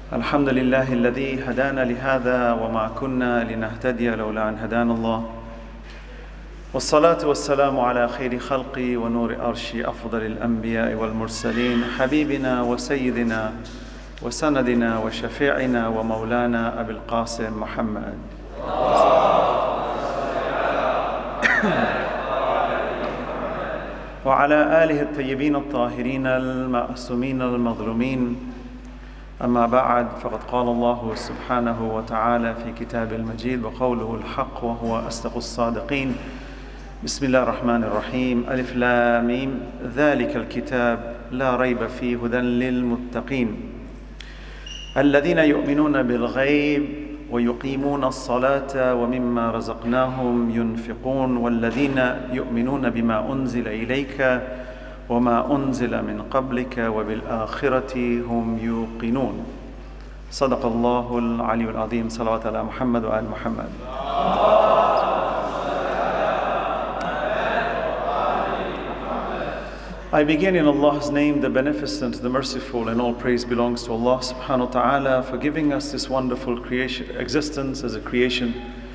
الحمد لله الذي هدانا لهذا وما كنا لنهتدي لولا أن هدانا الله والصلاة والسلام على خير خلقي ونور أرشي أفضل الأنبياء والمرسلين حبيبنا وسيدنا وسندنا وشفيعنا ومولانا أبي القاسم محمد وعلى آله الطيبين الطاهرين المأسومين المظلومين. أما بعد، فقد قال الله سبحانه وتعالى في كتاب المجيد وقوله الحق وهو أصدق الصادقين. بسم الله الرحمن الرحيم. ألف لام ميم ذلك الكتاب لا ريب فيه هدى للمتقين الذين يؤمنون بالغيب ويقيمون الصلاة ومما رزقناهم ينفقون والذين يؤمنون بما أنزل إليك وما أنزل من قبلك وبالآخرة هم يوقنون. صدق الله العلي العظيم. صلوات على محمد وآل محمد. I begin in Allah's name, the Beneficent, the Merciful, and all praise belongs to Allah subhanahu wa ta'ala for giving us this wonderful creation, existence as a creation.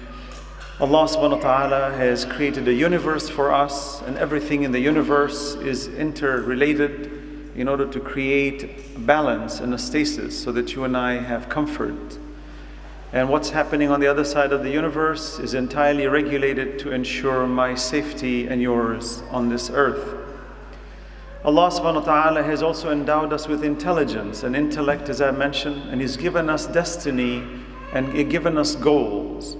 Allah subhanahu wa ta'ala has created a universe for us, and everything in the universe is interrelated in order to create balance and a stasis so that you and I have comfort. And what's happening on the other side of the universe is entirely regulated to ensure my safety and yours on this earth. Allah subhanahu wa ta'ala has also endowed us with intelligence and intellect, as I mentioned, and He's given us destiny and given us goals.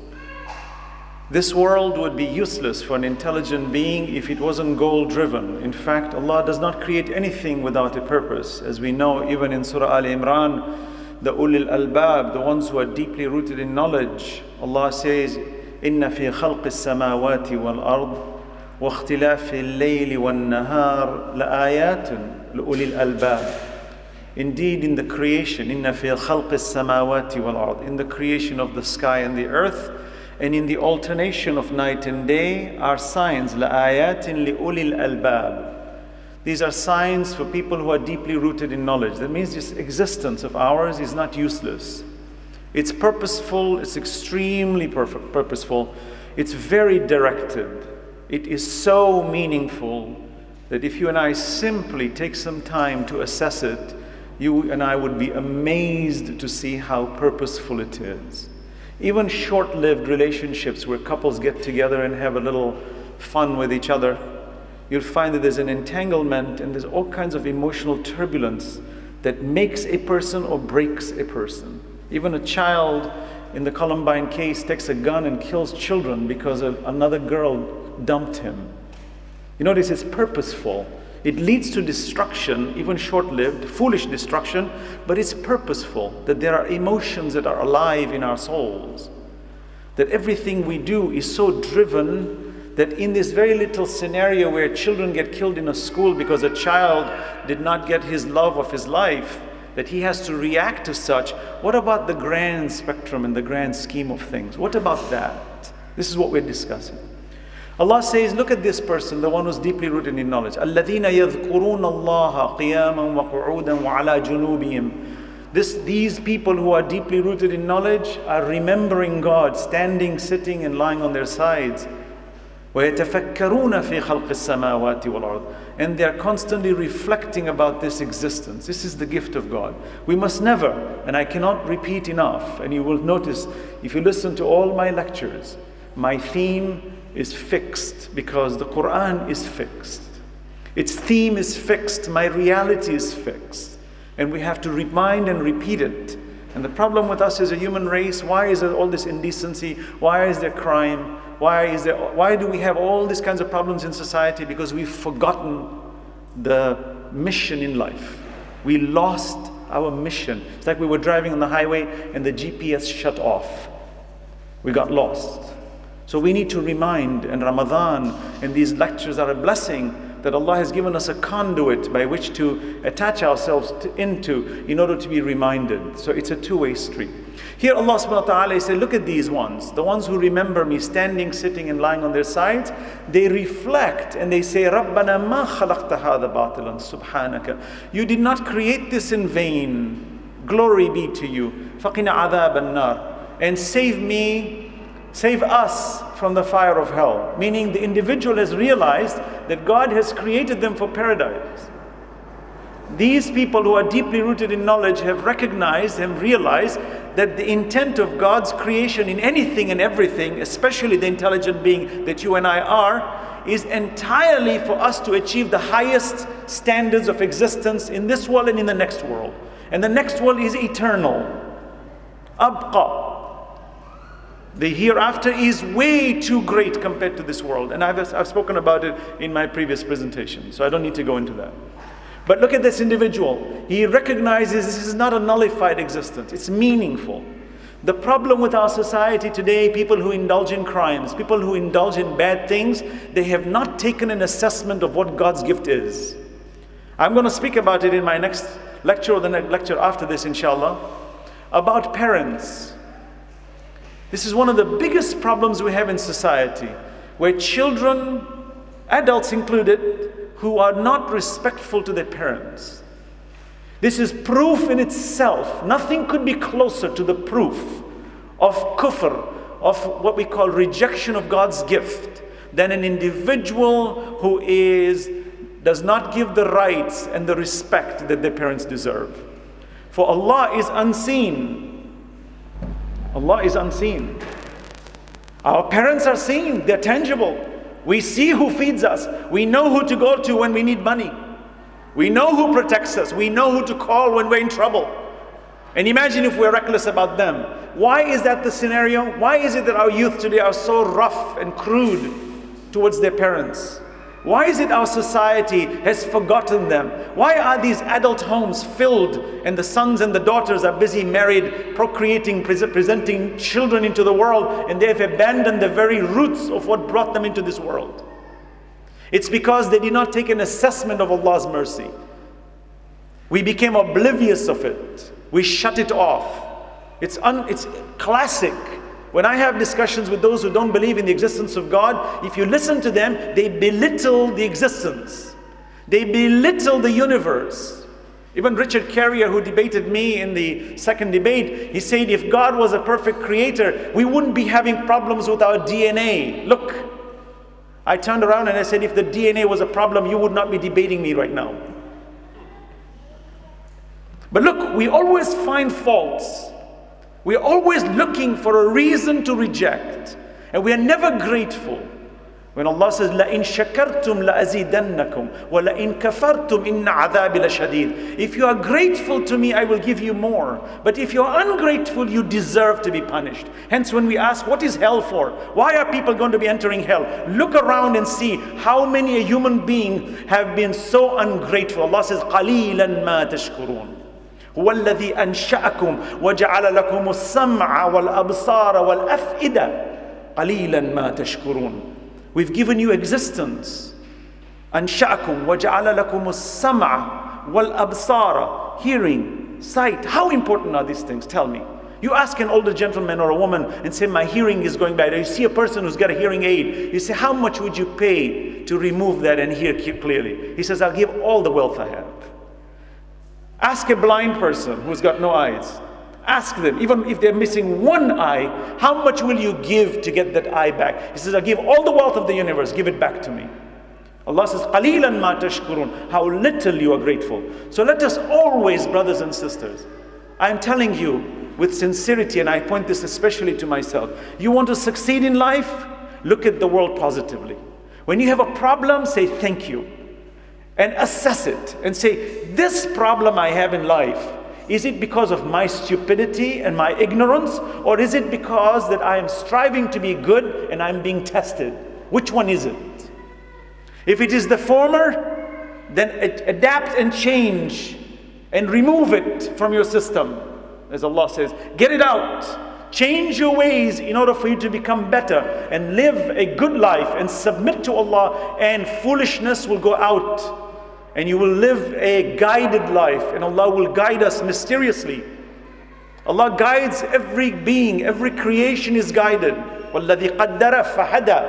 This world would be useless for an intelligent being if it wasn't goal-driven. In fact, Allah does not create anything without a purpose. As we know, even in Surah Al-Imran, the ulil albab, the ones who are deeply rooted in knowledge, Allah says, إِنَّ فِي خَلْقِ السَّمَاوَاتِ وَالْأَرْضِ وَاخْتِلَافِ اللَّيْلِ وَالنَّهَارِ لَآيَاتٌ لِأُولِي الْأَلْبَابِ. Indeed, in the creation, إِنَّ فِي خَلْقِ السَّمَاوَاتِ وَالْأَرْضِ, in the creation of the sky and the earth, and in the alternation of night and day are signs, لَآيَاتٍ لِأُولِي الْأَلْبَابِ. These are signs for people who are deeply rooted in knowledge. That means this existence of ours is not useless. It's purposeful, it's extremely purposeful, it's very directed. It is so meaningful that if you and I simply take some time to assess it, you and I would be amazed to see how purposeful it is. Even short-lived relationships where couples get together and have a little fun with each other, you'll find that there's an entanglement and there's all kinds of emotional turbulence that makes a person or breaks a person. Even a child in the Columbine case takes a gun and kills children because another girl dumped him. You notice it's purposeful. It leads to destruction, even short-lived, foolish destruction, but it's purposeful, that there are emotions that are alive in our souls. That everything we do is so driven that in this very little scenario where children get killed in a school because a child did not get his love of his life, that he has to react to such. What about the grand spectrum and the grand scheme of things? What about that? This is what we're discussing. Allah says, look at this person, the one who's deeply rooted in knowledge. الَّذِينَ يَذْكُرُونَ اللَّهَ قِيَامًا وَقُعُودًا وَعَلَى جُنُوبِهِمْ. These people who are deeply rooted in knowledge are remembering God, standing, sitting, and lying on their sides. وَيَتَفَكَّرُونَ فِي خَلْقِ السَّمَاوَاتِ وَالْأَرْضِ. And they are constantly reflecting about this existence. This is the gift of God. We must never, and I cannot repeat enough, and you will notice, if you listen to all my lectures, my theme is fixed because the Quran is fixed. Its theme is fixed, my reality is fixed. And we have to remind and repeat it. And the problem with us as a human race, why is there all this indecency? Why is there crime? Why do we have all these kinds of problems in society? Because we've forgotten the mission in life. We lost our mission. It's like we were driving on the highway and the GPS shut off. We got lost. So we need to remind, and Ramadan and these lectures are a blessing that Allah has given us a conduit by which to attach ourselves into in order to be reminded. So it's a two-way street. Here Allah subhanahu wa ta'ala says, look at these ones, the ones who remember me standing, sitting and lying on their sides. They reflect and they say, رَبَّنَا مَا خَلَقْتَ هَذَا بَاطِلًا سُبْحَانَكَ. You did not create this in vain. Glory be to you. فَقِنَا عَذَابَ النَّارِ. And save us from the fire of hell. Meaning the individual has realized that God has created them for paradise. These people who are deeply rooted in knowledge have recognized and realized that the intent of God's creation in anything and everything, especially the intelligent being that you and I are, is entirely for us to achieve the highest standards of existence in this world and in the next world. And the next world is eternal. Abqa. The hereafter is way too great compared to this world. And I've spoken about it in my previous presentation, so I don't need to go into that. But look at this individual. He recognizes this is not a nullified existence. It's meaningful. The problem with our society today, people who indulge in crimes, people who indulge in bad things, they have not taken an assessment of what God's gift is. I'm going to speak about it in my next lecture or the next lecture after this, inshallah, about parents. This is one of the biggest problems we have in society, where children, adults included, who are not respectful to their parents. This is proof in itself. Nothing could be closer to the proof of kufr, of what we call rejection of God's gift, than an individual who does not give the rights and the respect that their parents deserve. For Allah is unseen. Allah is unseen. Our parents are seen, they're tangible. We see who feeds us. We know who to go to when we need money. We know who protects us. We know who to call when we're in trouble. And imagine if we're reckless about them. Why is that the scenario? Why is it that our youth today are so rough and crude towards their parents? Why is it our society has forgotten them? Why are these adult homes filled and the sons and the daughters are busy married, procreating, presenting children into the world, and they have abandoned the very roots of what brought them into this world? It's because they did not take an assessment of Allah's mercy. We became oblivious of it. We shut it off. It's classic. When I have discussions with those who don't believe in the existence of God, if you listen to them, they belittle the existence. They belittle the universe. Even Richard Carrier, who debated me in the second debate, he said if God was a perfect creator, we wouldn't be having problems with our DNA. Look, I turned around and I said, if the DNA was a problem, you would not be debating me right now. But look, we always find faults. We're always looking for a reason to reject. And we are never grateful. When Allah says, لَإِن شَكَرْتُمْ لَأَزِيدَنَّكُمْ وَلَإِن كَفَرْتُمْ إِنَّ عَذَابِ لَشَدِيدٌ. If you are grateful to me, I will give you more. But if you're ungrateful, you deserve to be punished. Hence, when we ask, what is hell for? Why are people going to be entering hell? Look around and see how many a human being have been so ungrateful. Allah says, قَلِيلًا مَا تَشْكُرُونَ. هو الذي أنشأكم وجعل لكم السمع والأبصار والأفئدة قليلا ما تشكرون. We've given you existence. أنشأكم وجعل لكم السمع والأبصار, hearing, sight. How important are these things? Tell me. You ask an older gentleman or a woman and say, my hearing is going bad. Or you see a person who's got a hearing aid. You say, how much would you pay to remove that and hear clearly? He says, I'll give all the wealth I have. Ask a blind person who's got no eyes. Ask them, even if they're missing one eye, how much will you give to get that eye back? He says, I'll give all the wealth of the universe, give it back to me. Allah says, قَلِيلًا مَا تَشْكُرُونَ. How little you are grateful. So let us always, brothers and sisters, I'm telling you with sincerity, and I point this especially to myself, you want to succeed in life? Look at the world positively. When you have a problem, say thank you. And assess it and say, this problem I have in life, is it because of my stupidity and my ignorance, or is it because that I am striving to be good and I'm being tested? Which one is it? If it is the former, then adapt and change and remove it from your system. As Allah says, get it out. Change your ways in order for you to become better and live a good life and submit to Allah, and foolishness will go out. And you will live a guided life, and Allah will guide us mysteriously. Allah guides every being, every creation is guided. وَالَّذِي قَدَّرَ فَهَدَى.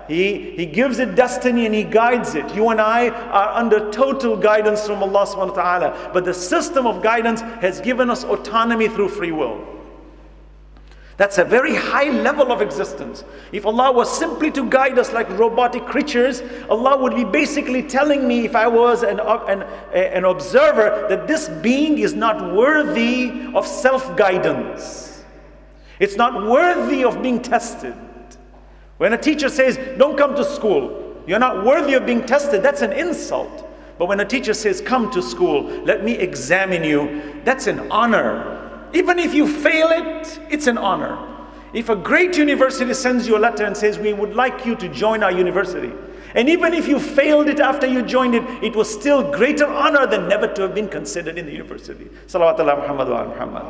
He gives it destiny and He guides it. You and I are under total guidance from Allah subhanahu wa ta'ala. But the system of guidance has given us autonomy through free will. That's a very high level of existence. If Allah was simply to guide us like robotic creatures, Allah would be basically telling me, if I was an observer, that this being is not worthy of self-guidance. It's not worthy of being tested. When a teacher says, don't come to school, you're not worthy of being tested, that's an insult. But when a teacher says, come to school, let me examine you, that's an honor. Even if you fail it, it's an honor. If a great university sends you a letter and says, we would like you to join our university, and even if you failed it after you joined it, it was still greater honor than never to have been considered in the university. Salawatullah Muhammad wa Muhammad.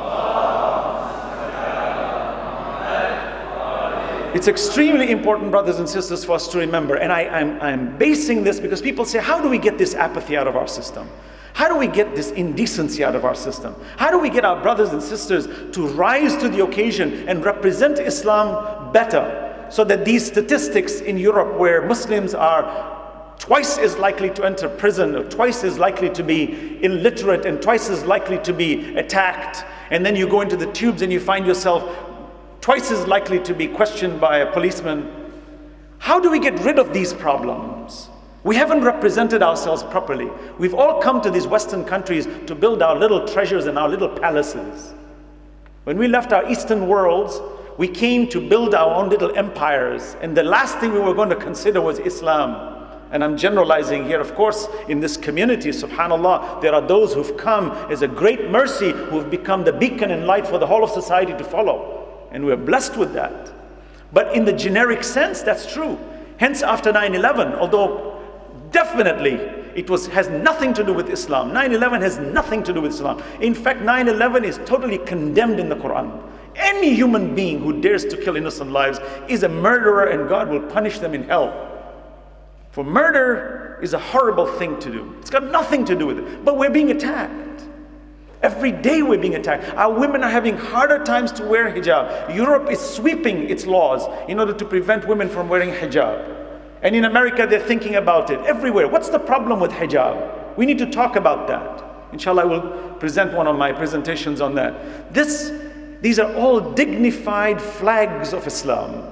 It's extremely important, brothers and sisters, for us to remember. And I'm basing this because people say, how do we get this apathy out of our system? How do we get this indecency out of our system? How do we get our brothers and sisters to rise to the occasion and represent Islam better, so that these statistics in Europe where Muslims are twice as likely to enter prison, or twice as likely to be illiterate, and twice as likely to be attacked, and then you go into the tubes and you find yourself twice as likely to be questioned by a policeman. How do we get rid of these problems? We haven't represented ourselves properly. We've all come to these Western countries to build our little treasures and our little palaces. When we left our Eastern worlds, we came to build our own little empires. And the last thing we were going to consider was Islam. And I'm generalizing here, of course, in this community, subhanAllah, there are those who've come as a great mercy, who've become the beacon and light for the whole of society to follow. And we're blessed with that. But in the generic sense, that's true. Hence, after 9/11, although definitely it has nothing to do with Islam. 9/11 has nothing to do with Islam. In fact, 9/11 is totally condemned in the Quran. Any human being who dares to kill innocent lives is a murderer, and God will punish them in hell. For murder is a horrible thing to do. It's got nothing to do with it. But we're being attacked. Every day we're being attacked. Our women are having harder times to wear hijab. Europe is sweeping its laws in order to prevent women from wearing hijab. And in America, they're thinking about it. Everywhere. What's the problem with hijab? We need to talk about that. Inshallah, I will present one of my presentations on that. These are all dignified flags of Islam.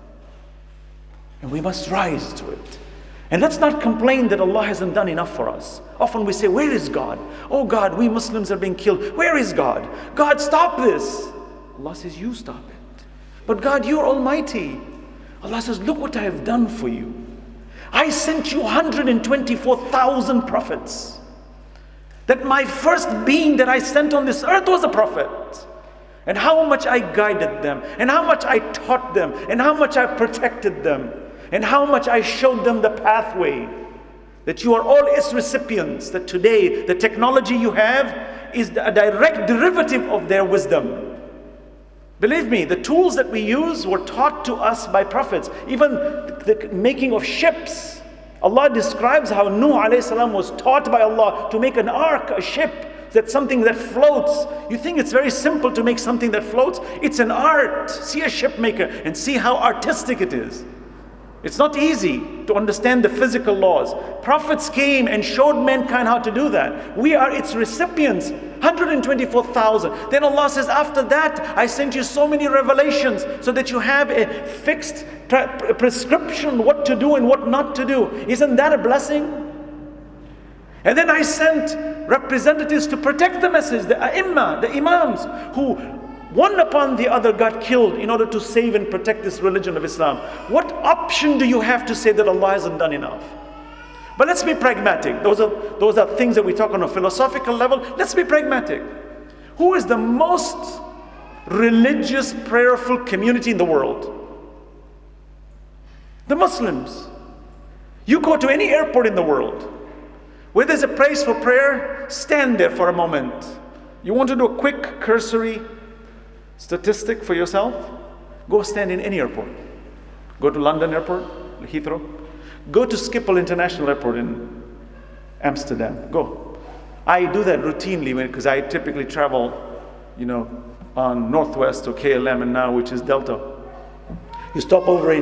And we must rise to it. And let's not complain that Allah hasn't done enough for us. Often we say, where is God? Oh God, we Muslims are being killed. Where is God? God, stop this. Allah says, you stop it. But God, you're almighty. Allah says, look what I have done for you. I sent you 124,000 prophets. That my first being that I sent on this earth was a prophet. And how much I guided them, and how much I taught them, and how much I protected them, and how much I showed them the pathway. That you are all its recipients. That today the technology you have is a direct derivative of their wisdom. Believe me, the tools that we use were taught to us by prophets. Even the making of ships. Allah describes how Nuh alayhi salam was taught by Allah to make an ark, a ship, that's something that floats. You think it's very simple to make something that floats? It's an art. See a ship maker and see how artistic it is. It's not easy to understand the physical laws. Prophets came and showed mankind how to do that. We are its recipients. 124,000. Then Allah says, after that, I sent you so many revelations so that you have a fixed prescription what to do and what not to do. Isn't that a blessing? And then I sent representatives to protect the message, the ai''immah, the imams, who one upon the other got killed in order to save and protect this religion of Islam. What option do you have to say that Allah hasn't done enough? But let's be pragmatic. Those are things that we talk on a philosophical level. Let's be pragmatic. Who is the most religious, prayerful community in the world? The Muslims. You go to any airport in the world, where there's a place for prayer, stand there for a moment. You want to do a quick cursory statistic for yourself? Go stand in any airport. Go to London Airport, Heathrow. Go to Schiphol International Airport in Amsterdam. Go. I do that routinely because I typically travel, on Northwest or KLM and now, which is Delta. You stop over in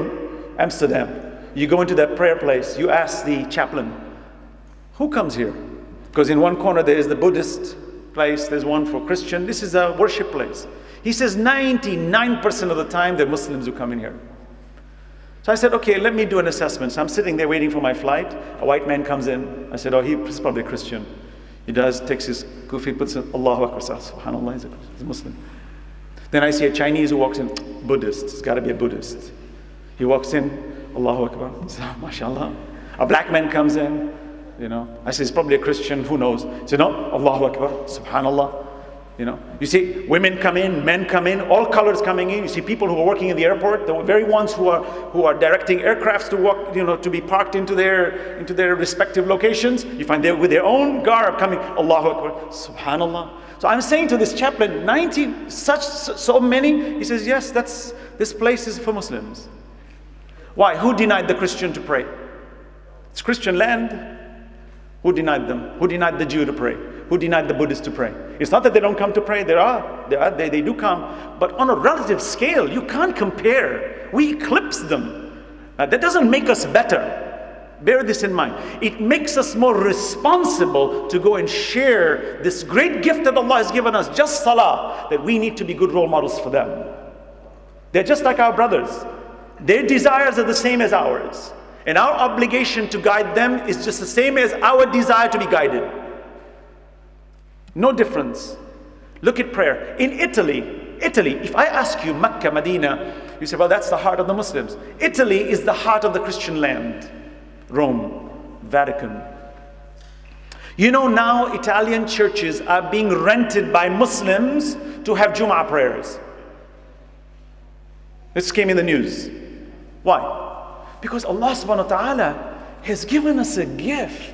Amsterdam. You go into that prayer place, you ask the chaplain, who comes here? Because in one corner there is the Buddhist place, there's one for Christian. This is a worship place. He says 99% of the time they're Muslims who come in here. So I said, okay, let me do an assessment. So I'm sitting there waiting for my flight. A white man comes in. I said, oh, he's probably a Christian. He does, takes his kufi, puts in Allahu Akbar, subhanAllah, he's a Muslim. Then I see a Chinese who walks in, Buddhist, it's got to be a Buddhist. He walks in, Allahu Akbar, mashallah. A black man comes in, I say, it's probably a Christian, who knows? He said, no, Allahu Akbar, subhanAllah. You see women come in, men come in, all colors coming in. You see people who are working in the airport, the very ones who are directing aircrafts to walk, to be parked into their respective locations. You find them with their own garb coming, Allahu Akbar, subhanallah. So I'm saying to this chaplain, so many. He says, yes, this place is for Muslims. Why? Who denied the Christian to pray? It's Christian land. Who denied them? Who denied the Jew to pray? Who denied the Buddhist to pray? It's not that they don't come to pray. They do come. But on a relative scale, you can't compare. We eclipse them. That doesn't make us better. Bear this in mind. It makes us more responsible to go and share this great gift that Allah has given us, just salah, that we need to be good role models for them. They're just like our brothers. Their desires are the same as ours. And our obligation to guide them is just the same as our desire to be guided. No difference. Look at prayer. In Italy, if I ask you Mecca, Medina, you say, well, that's the heart of the Muslims. Italy is the heart of the Christian land. Rome, Vatican. Now Italian churches are being rented by Muslims to have Jum'ah prayers. This came in the news. Why? Because Allah subhanahu wa ta'ala has given us a gift.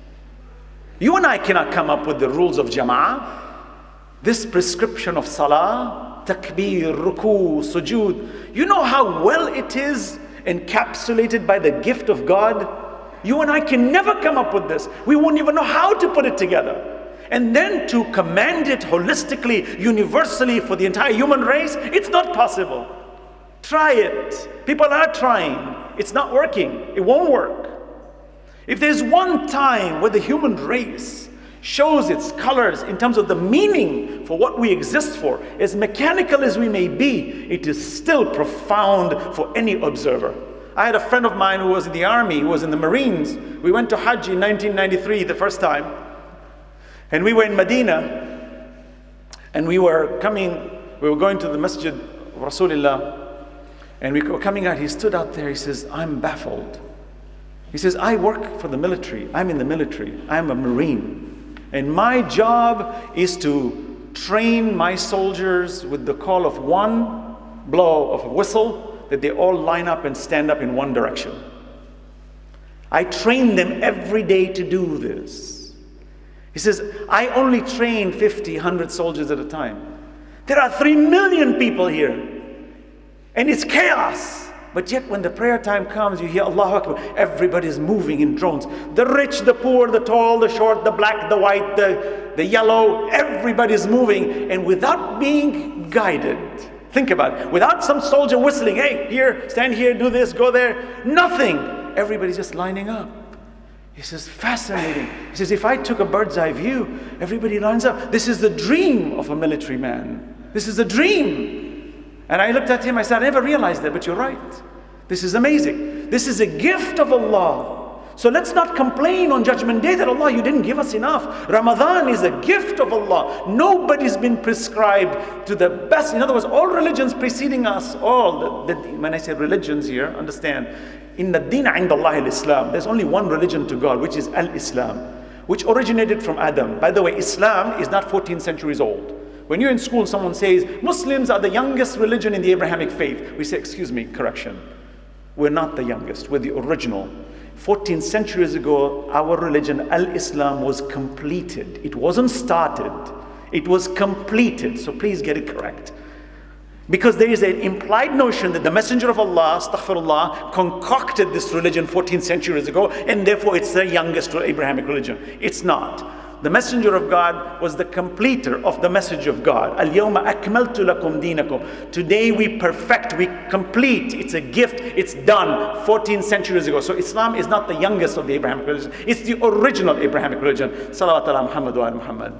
You and I cannot come up with the rules of Jama'ah. This prescription of salah, takbir, ruku, sujood. You know how well it is encapsulated by the gift of God? You and I can never come up with this. We won't even know how to put it together. And then to command it holistically, universally for the entire human race, it's not possible. Try it. People are trying. It's not working. It won't work. If there's one time where the human race shows its colors in terms of the meaning for what we exist for, as mechanical as we may be, it is still profound for any observer. I had a friend of mine who was in the army, who was in the Marines. We went to Hajj in 1993, the first time. And we were in Medina. And we were going to the Masjid of Rasulullah. And we were coming out, he stood out there, he says, I'm baffled. He says, I work for the military. I'm in the military. I'm a Marine. And my job is to train my soldiers with the call of one blow of a whistle, that they all line up and stand up in one direction. I train them every day to do this. He says, I only train 50, 100 soldiers at a time. There are 3 million people here. And it's chaos. But yet when the prayer time comes, you hear Allahu Akbar. Everybody's moving in drones. The rich, the poor, the tall, the short, the black, the white, the yellow. Everybody's moving. And without being guided, think about it. Without some soldier whistling, hey, here, stand here, do this, go there. Nothing. Everybody's just lining up. He says, fascinating. He says, if I took a bird's eye view, everybody lines up. This is the dream of a military man. This is the dream. And I looked at him, I said, I never realized that, but you're right. This is amazing. This is a gift of Allah. So let's not complain on Judgment Day that Allah, you didn't give us enough. Ramadan is a gift of Allah. Nobody's been prescribed to the best. In other words, all religions preceding us, when I say religions here, understand, in the deen indallah al-Islam, there's only one religion to God, which is al-Islam, which originated from Adam. By the way, Islam is not 14 centuries old. When you're in school, someone says, Muslims are the youngest religion in the Abrahamic faith. We say, excuse me, correction. We're not the youngest, we're the original. 14 centuries ago, our religion, Al-Islam, was completed. It wasn't started, it was completed. So please get it correct. Because there is an implied notion that the Messenger of Allah, astaghfirullah, concocted this religion 14 centuries ago, and therefore it's the youngest Abrahamic religion. It's not. the messenger of God, was the completer of the message of God. Al-yawma akmaltu lakum dinakum. Today we perfect, we complete. It's a gift. It's done 14 centuries ago. So Islam is not the youngest of the Abrahamic religion. It's the original Abrahamic religion. Salawat ala Muhammad wa ala Muhammad.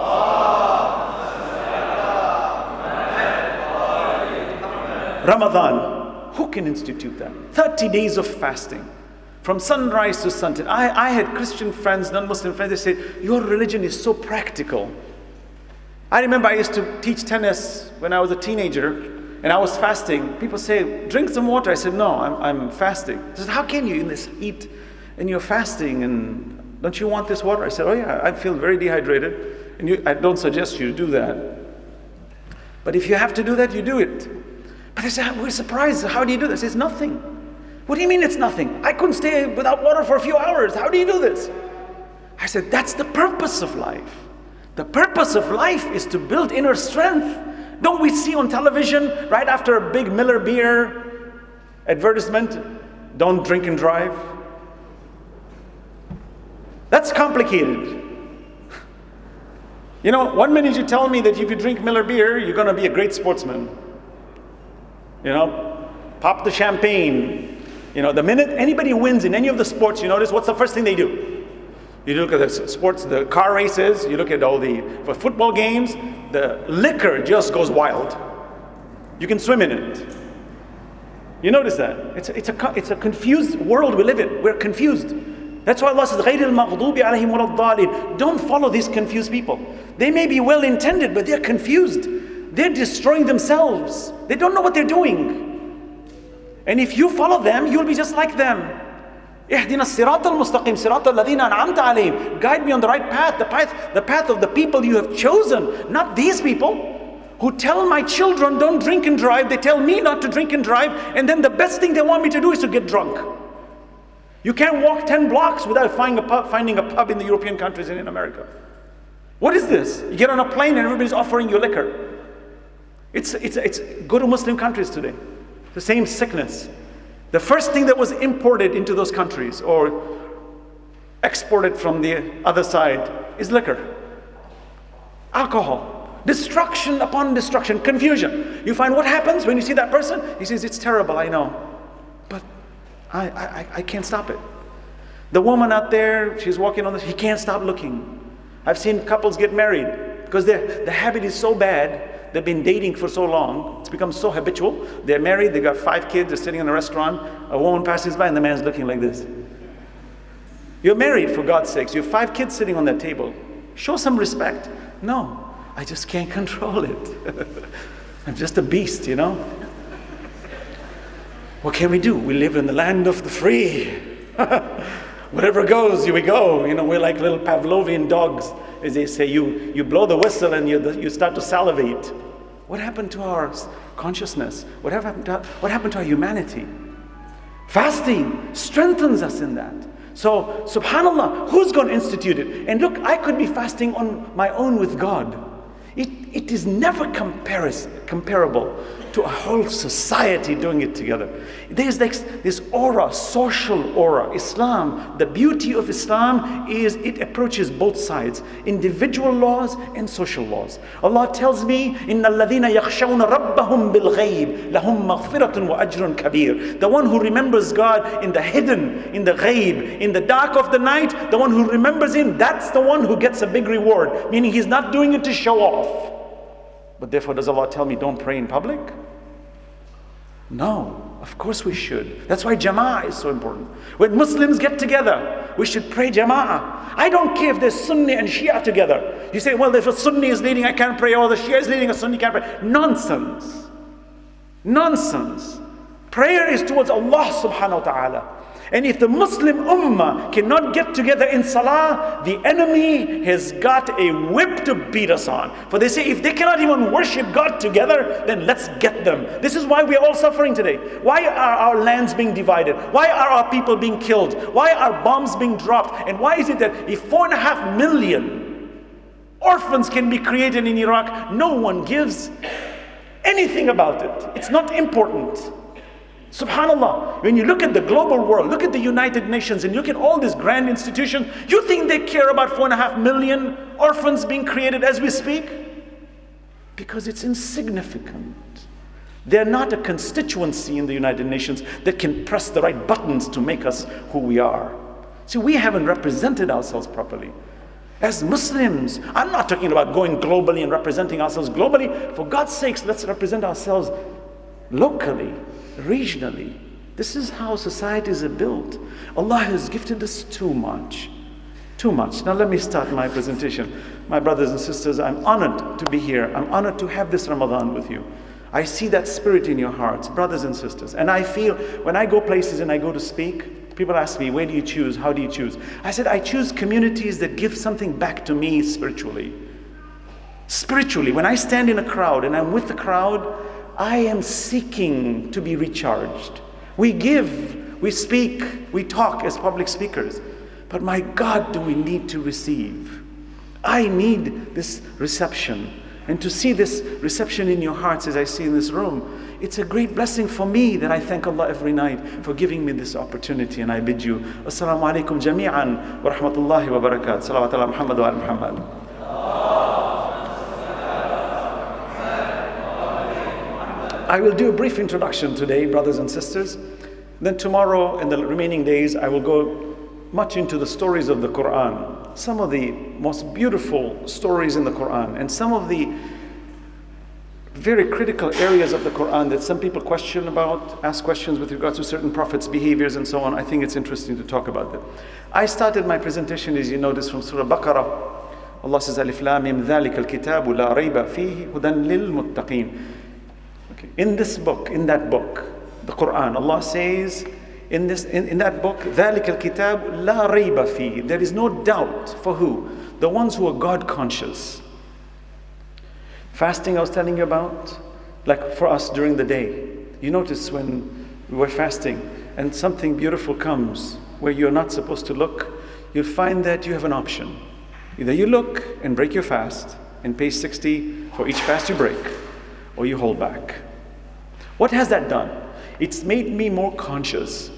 Ramadan. Who can institute that? 30 days of fasting. From sunrise to sunset. I had Christian friends, non-Muslim friends, they said, your religion is so practical. I remember I used to teach tennis when I was a teenager, and I was fasting. People say, drink some water. I said, no, I'm fasting. They said, how can you in this heat, and you're fasting, and don't you want this water? I said, oh yeah, I feel very dehydrated, and I don't suggest you do that. But if you have to do that, you do it. But they said, we're surprised, how do you do this? It's nothing. What do you mean it's nothing? I couldn't stay without water for a few hours. How do you do this? I said, that's the purpose of life. The purpose of life is to build inner strength. Don't we see on television, right after a big Miller beer advertisement, don't drink and drive? That's complicated. You know, 1 minute you tell me that if you drink Miller beer, you're going to be a great sportsman. You know, pop the champagne. You know, the minute anybody wins in any of the sports, you notice what's the first thing they do? You look at the sports, the car races, you look at all the football games, the liquor just goes wild. You can swim in it. You notice that? It's a confused world we live in. We're confused. That's why Allah says, غَيْرِ الْمَغْضُوبِ عَلَيْهِمْ وَلَا الضَّالِينَ. Don't follow these confused people. They may be well intended, but they're confused. They're destroying themselves. They don't know what they're doing. And if you follow them, you'll be just like them. اهدنا الصراط المستقيم صراط الذين أنعمت عليهم. Guide me on the right path, the path of the people you have chosen, not these people who tell my children don't drink and drive. They tell me not to drink and drive, and then the best thing they want me to do is to get drunk. You can't walk 10 blocks without finding a pub in the European countries and in America. What is this? You get on a plane and everybody's offering you liquor. It's go to Muslim countries today. The same sickness. The first thing that was imported into those countries or exported from the other side is liquor. Alcohol. Destruction upon destruction. Confusion. You find what happens when you see that person? He says, it's terrible, I know. But I can't stop it. The woman out there, she's walking on this, he can't stop looking. I've seen couples get married because the habit is so bad. They've been dating for so long, it's become so habitual. They're married, they got 5 kids, they're sitting in a restaurant, a woman passes by and the man's looking like this. You're married, for God's sakes. You have 5 kids sitting on that table. Show some respect. No, I just can't control it. I'm just a beast, you know. What can we do? We live in the land of the free. Whatever goes, here we go. You know, we're like little Pavlovian dogs. As they say, you blow the whistle and you start to salivate. What happened to our consciousness? What happened to our humanity? Fasting strengthens us in that. So, subhanAllah, who's going to institute it? And look, I could be fasting on my own with God. It is never comparable to a whole society doing it together. There's this aura, social aura. Islam, the beauty of Islam is it approaches both sides, individual laws and social laws. Allah tells me, إِنَّ الَّذِينَ يَخْشَوْنَ رَبَّهُمْ بِالْغَيْبِ لَهُمْ مَغْفِرَةٌ وَأَجْرٌ كَبِيرٌ. The one who remembers God in the hidden, in the ghaib, in the dark of the night, the one who remembers Him, that's the one who gets a big reward. Meaning he's not doing it to show off. But therefore, does Allah tell me don't pray in public? No, of course we should. That's why Jama'ah is so important. When Muslims get together, we should pray Jama'ah. I don't care if there's Sunni and Shia together. You say, well, if a Sunni is leading, I can't pray, or the Shia is leading, a Sunni can't pray. Nonsense. Nonsense. Prayer is towards Allah subhanahu wa ta'ala. And if the Muslim Ummah cannot get together in Salah, the enemy has got a whip to beat us on. For they say, if they cannot even worship God together, then let's get them. This is why we are all suffering today. Why are our lands being divided? Why are our people being killed? Why are bombs being dropped? And why is it that if 4.5 million orphans can be created in Iraq, no one gives anything about it? It's not important. Subhanallah, when you look at the global world, look at the United Nations and look at all these grand institutions, you think they care about 4.5 million orphans being created as we speak? Because it's insignificant. They're not a constituency in the United Nations that can press the right buttons to make us who we are. See, we haven't represented ourselves properly. As Muslims, I'm not talking about going globally and representing ourselves globally. For God's sakes, let's represent ourselves locally, regionally. This is how societies are built. Allah has gifted us too much. Too much. Now let me start my presentation. My brothers and sisters, I'm honored to be here. I'm honored to have this Ramadan with you. I see that spirit in your hearts, brothers and sisters. And I feel when I go places and I go to speak, people ask me, where do you choose? How do you choose? I said, I choose communities that give something back to me spiritually. Spiritually, when I stand in a crowd and I'm with the crowd, I am seeking to be recharged. We give, we speak, we talk as public speakers. But my God, do we need to receive? I need this reception. And to see this reception in your hearts as I see in this room, it's a great blessing for me that I thank Allah every night for giving me this opportunity. And I bid you, Assalamu alaikum jami'an wa rahmatullahi wa barakatuh. Salawat ala Muhammad wa ala Muhammad. I will do a brief introduction today, brothers and sisters. Then tomorrow and the remaining days, I will go much into the stories of the Quran. Some of the most beautiful stories in the Quran and some of the very critical areas of the Quran that some people question about, ask questions with regards to certain prophets' behaviors and so on. I think it's interesting to talk about them. I started my presentation, as you notice, from Surah Baqarah. Allah says, Alif Lam Mim ذَلِكَ الْكِتَابُ لَا رَيْبَ فِيهِ هُدًى لِلْمُتَّقِينَ. In this book, in that book, the Quran, Allah says, in that book, ذَلِكَ الْكِتَابُ لَا رَيْبَ فِيهِ. There is no doubt for who? The ones who are God conscious. Fasting I was telling you about, like for us during the day. You notice when we were fasting and something beautiful comes where you're not supposed to look, you'll find that you have an option. Either you look and break your fast and pay 60 for each fast you break, or you hold back. What has that done? It's made me more conscious.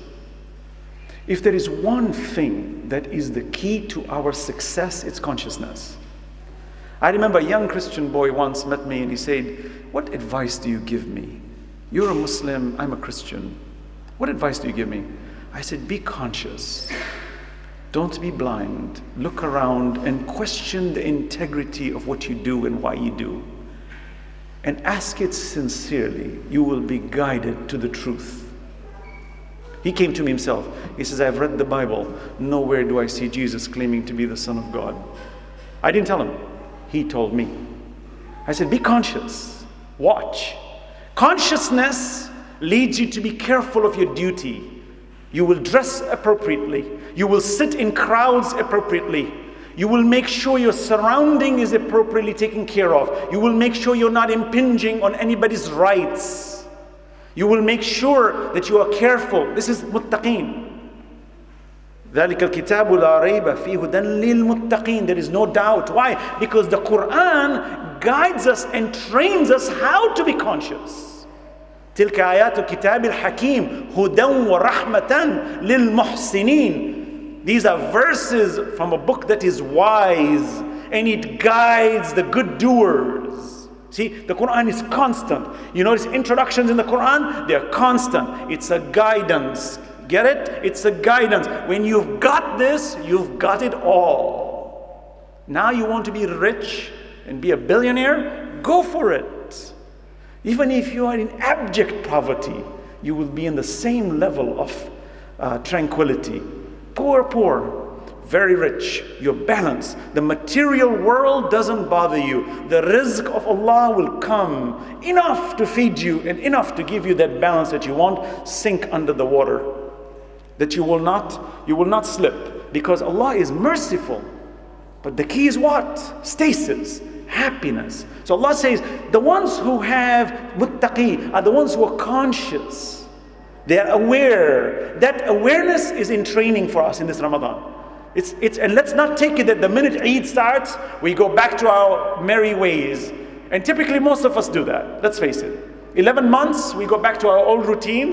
If there is one thing that is the key to our success, it's consciousness. I remember a young Christian boy once met me and he said, what advice do you give me? You're a Muslim, I'm a Christian. What advice do you give me? I said, be conscious. Don't be blind. Look around and question the integrity of what you do and why you do. And ask it sincerely. You will be guided to the truth. He came to me himself. He says, I've read the Bible. Nowhere do I see Jesus claiming to be the Son of God. I didn't tell him. He told me. I said, be conscious. Watch. Consciousness leads you to be careful of your duty. You will dress appropriately. You will sit in crowds appropriately. You will make sure your surrounding is appropriately taken care of. You will make sure you're not impinging on anybody's rights. You will make sure that you are careful. This is muttaqeen. ذَلِكَ الْكِتَابُ لَا رَيْبَ فِيهِ هُدًى لِلْمُتَّقِينَ. There is no doubt. Why? Because the Quran guides us and trains us how to be conscious. تِلْكَ آيَاتُ الْكِتَابِ الْحَكِيمِ هُدًى وَرَحْمَةً لِلْمُحْسِنِينَ. These are verses from a book that is wise and it guides the good doers. See, the Quran is constant. You notice introductions in the Quran, they're constant. It's a guidance. Get it? It's a guidance. When you've got this, you've got it all. Now you want to be rich and be a billionaire? Go for it. Even if you are in abject poverty, you will be in the same level of tranquility. Poor, very rich, you're balanced. The material world doesn't bother you. The rizq of Allah will come, enough to feed you and enough to give you that balance that you want. Sink under the water, that you will not slip, because Allah is merciful. But the key is what? Stasis, happiness. So Allah says, the ones who have muttaqi are the ones who are conscious. They are aware. That awareness is in training for us in this Ramadan. And let's not take it that the minute Eid starts, we go back to our merry ways. And typically most of us do that. Let's face it. 11 months, we go back to our old routines.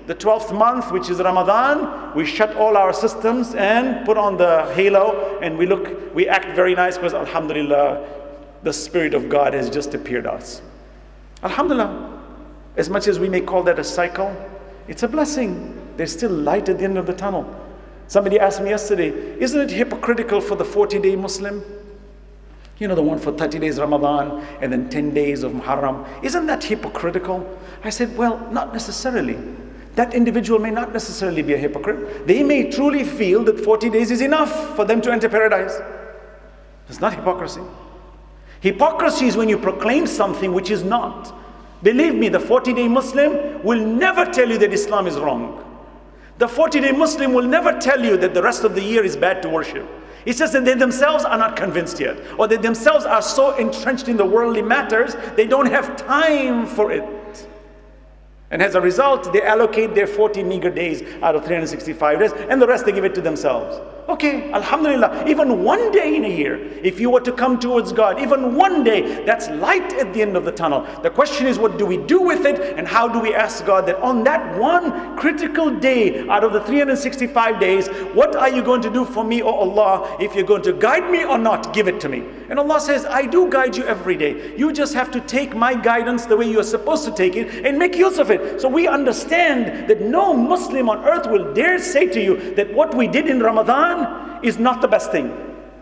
the 12th month, which is Ramadan, we shut all our systems and put on the halo, and we act very nice because alhamdulillah, the Spirit of God has just appeared to us. Alhamdulillah, as much as we may call that a cycle, it's a blessing. There's still light at the end of the tunnel. Somebody asked me yesterday, isn't it hypocritical for the 40-day Muslim? You know, the one for 30 days Ramadan and then 10 days of Muharram. Isn't that hypocritical? I said, well, not necessarily. That individual may not necessarily be a hypocrite. They may truly feel that 40 days is enough for them to enter paradise. It's not hypocrisy. Hypocrisy is when you proclaim something which is not. Believe me, the 40-day Muslim will never tell you that Islam is wrong. The 40-day Muslim will never tell you that the rest of the year is bad to worship. It's just that they themselves are not convinced yet, or they themselves are so entrenched in the worldly matters, they don't have time for it. And as a result, they allocate their 40 meager days out of 365 days, and the rest they give it to themselves. Okay, alhamdulillah, even one day in a year, if you were to come towards God, even one day, that's light at the end of the tunnel. The question is, what do we do with it, and how do we ask God that on that one critical day out of the 365 days, what are you going to do for me, O Allah? If you're going to guide me or not, give it to me. And Allah says, I do guide you every day. You just have to take my guidance the way you're supposed to take it and make use of it. So we understand that no Muslim on earth will dare say to you that what we did in Ramadan is not the best thing.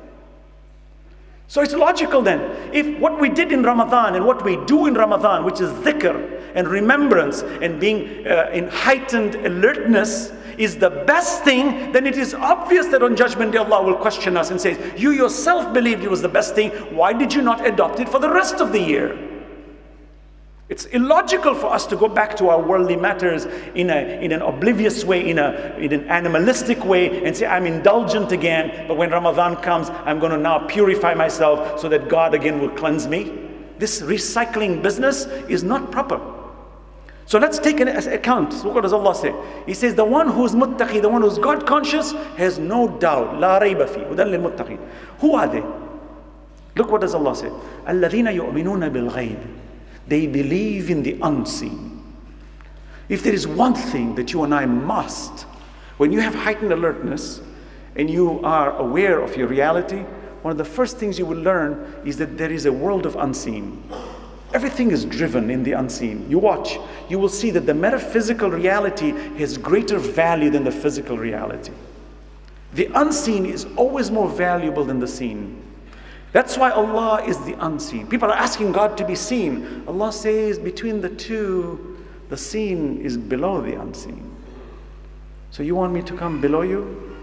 So it's logical then, if what we did in Ramadan and what we do in Ramadan, which is dhikr and remembrance and being in heightened alertness, is the best thing, then it is obvious that on Judgment Day Allah will question us and say, you yourself believed it was the best thing, why did you not adopt it for the rest of the year? It's illogical for us to go back to our worldly matters in an oblivious way, in an animalistic way, and say, I'm indulgent again, but when Ramadan comes, I'm going to now purify myself so that God again will cleanse me. This recycling business is not proper. So let's take an account. So what does Allah say? He says, the one who's muttaqi, the one who's God conscious, has no doubt. La rayba fi, hudan lil muttaqin. Who are they? Look what does Allah say. Alladhina yu'minuna bil ghayb. They believe in the unseen. If there is one thing that you and I must, when you have heightened alertness and you are aware of your reality, one of the first things you will learn is that there is a world of unseen. Everything is driven in the unseen. You watch, you will see that the metaphysical reality has greater value than the physical reality. The unseen is always more valuable than the seen. That's why Allah is the unseen. People are asking God to be seen. Allah says between the two, the seen is below the unseen. So you want me to come below you?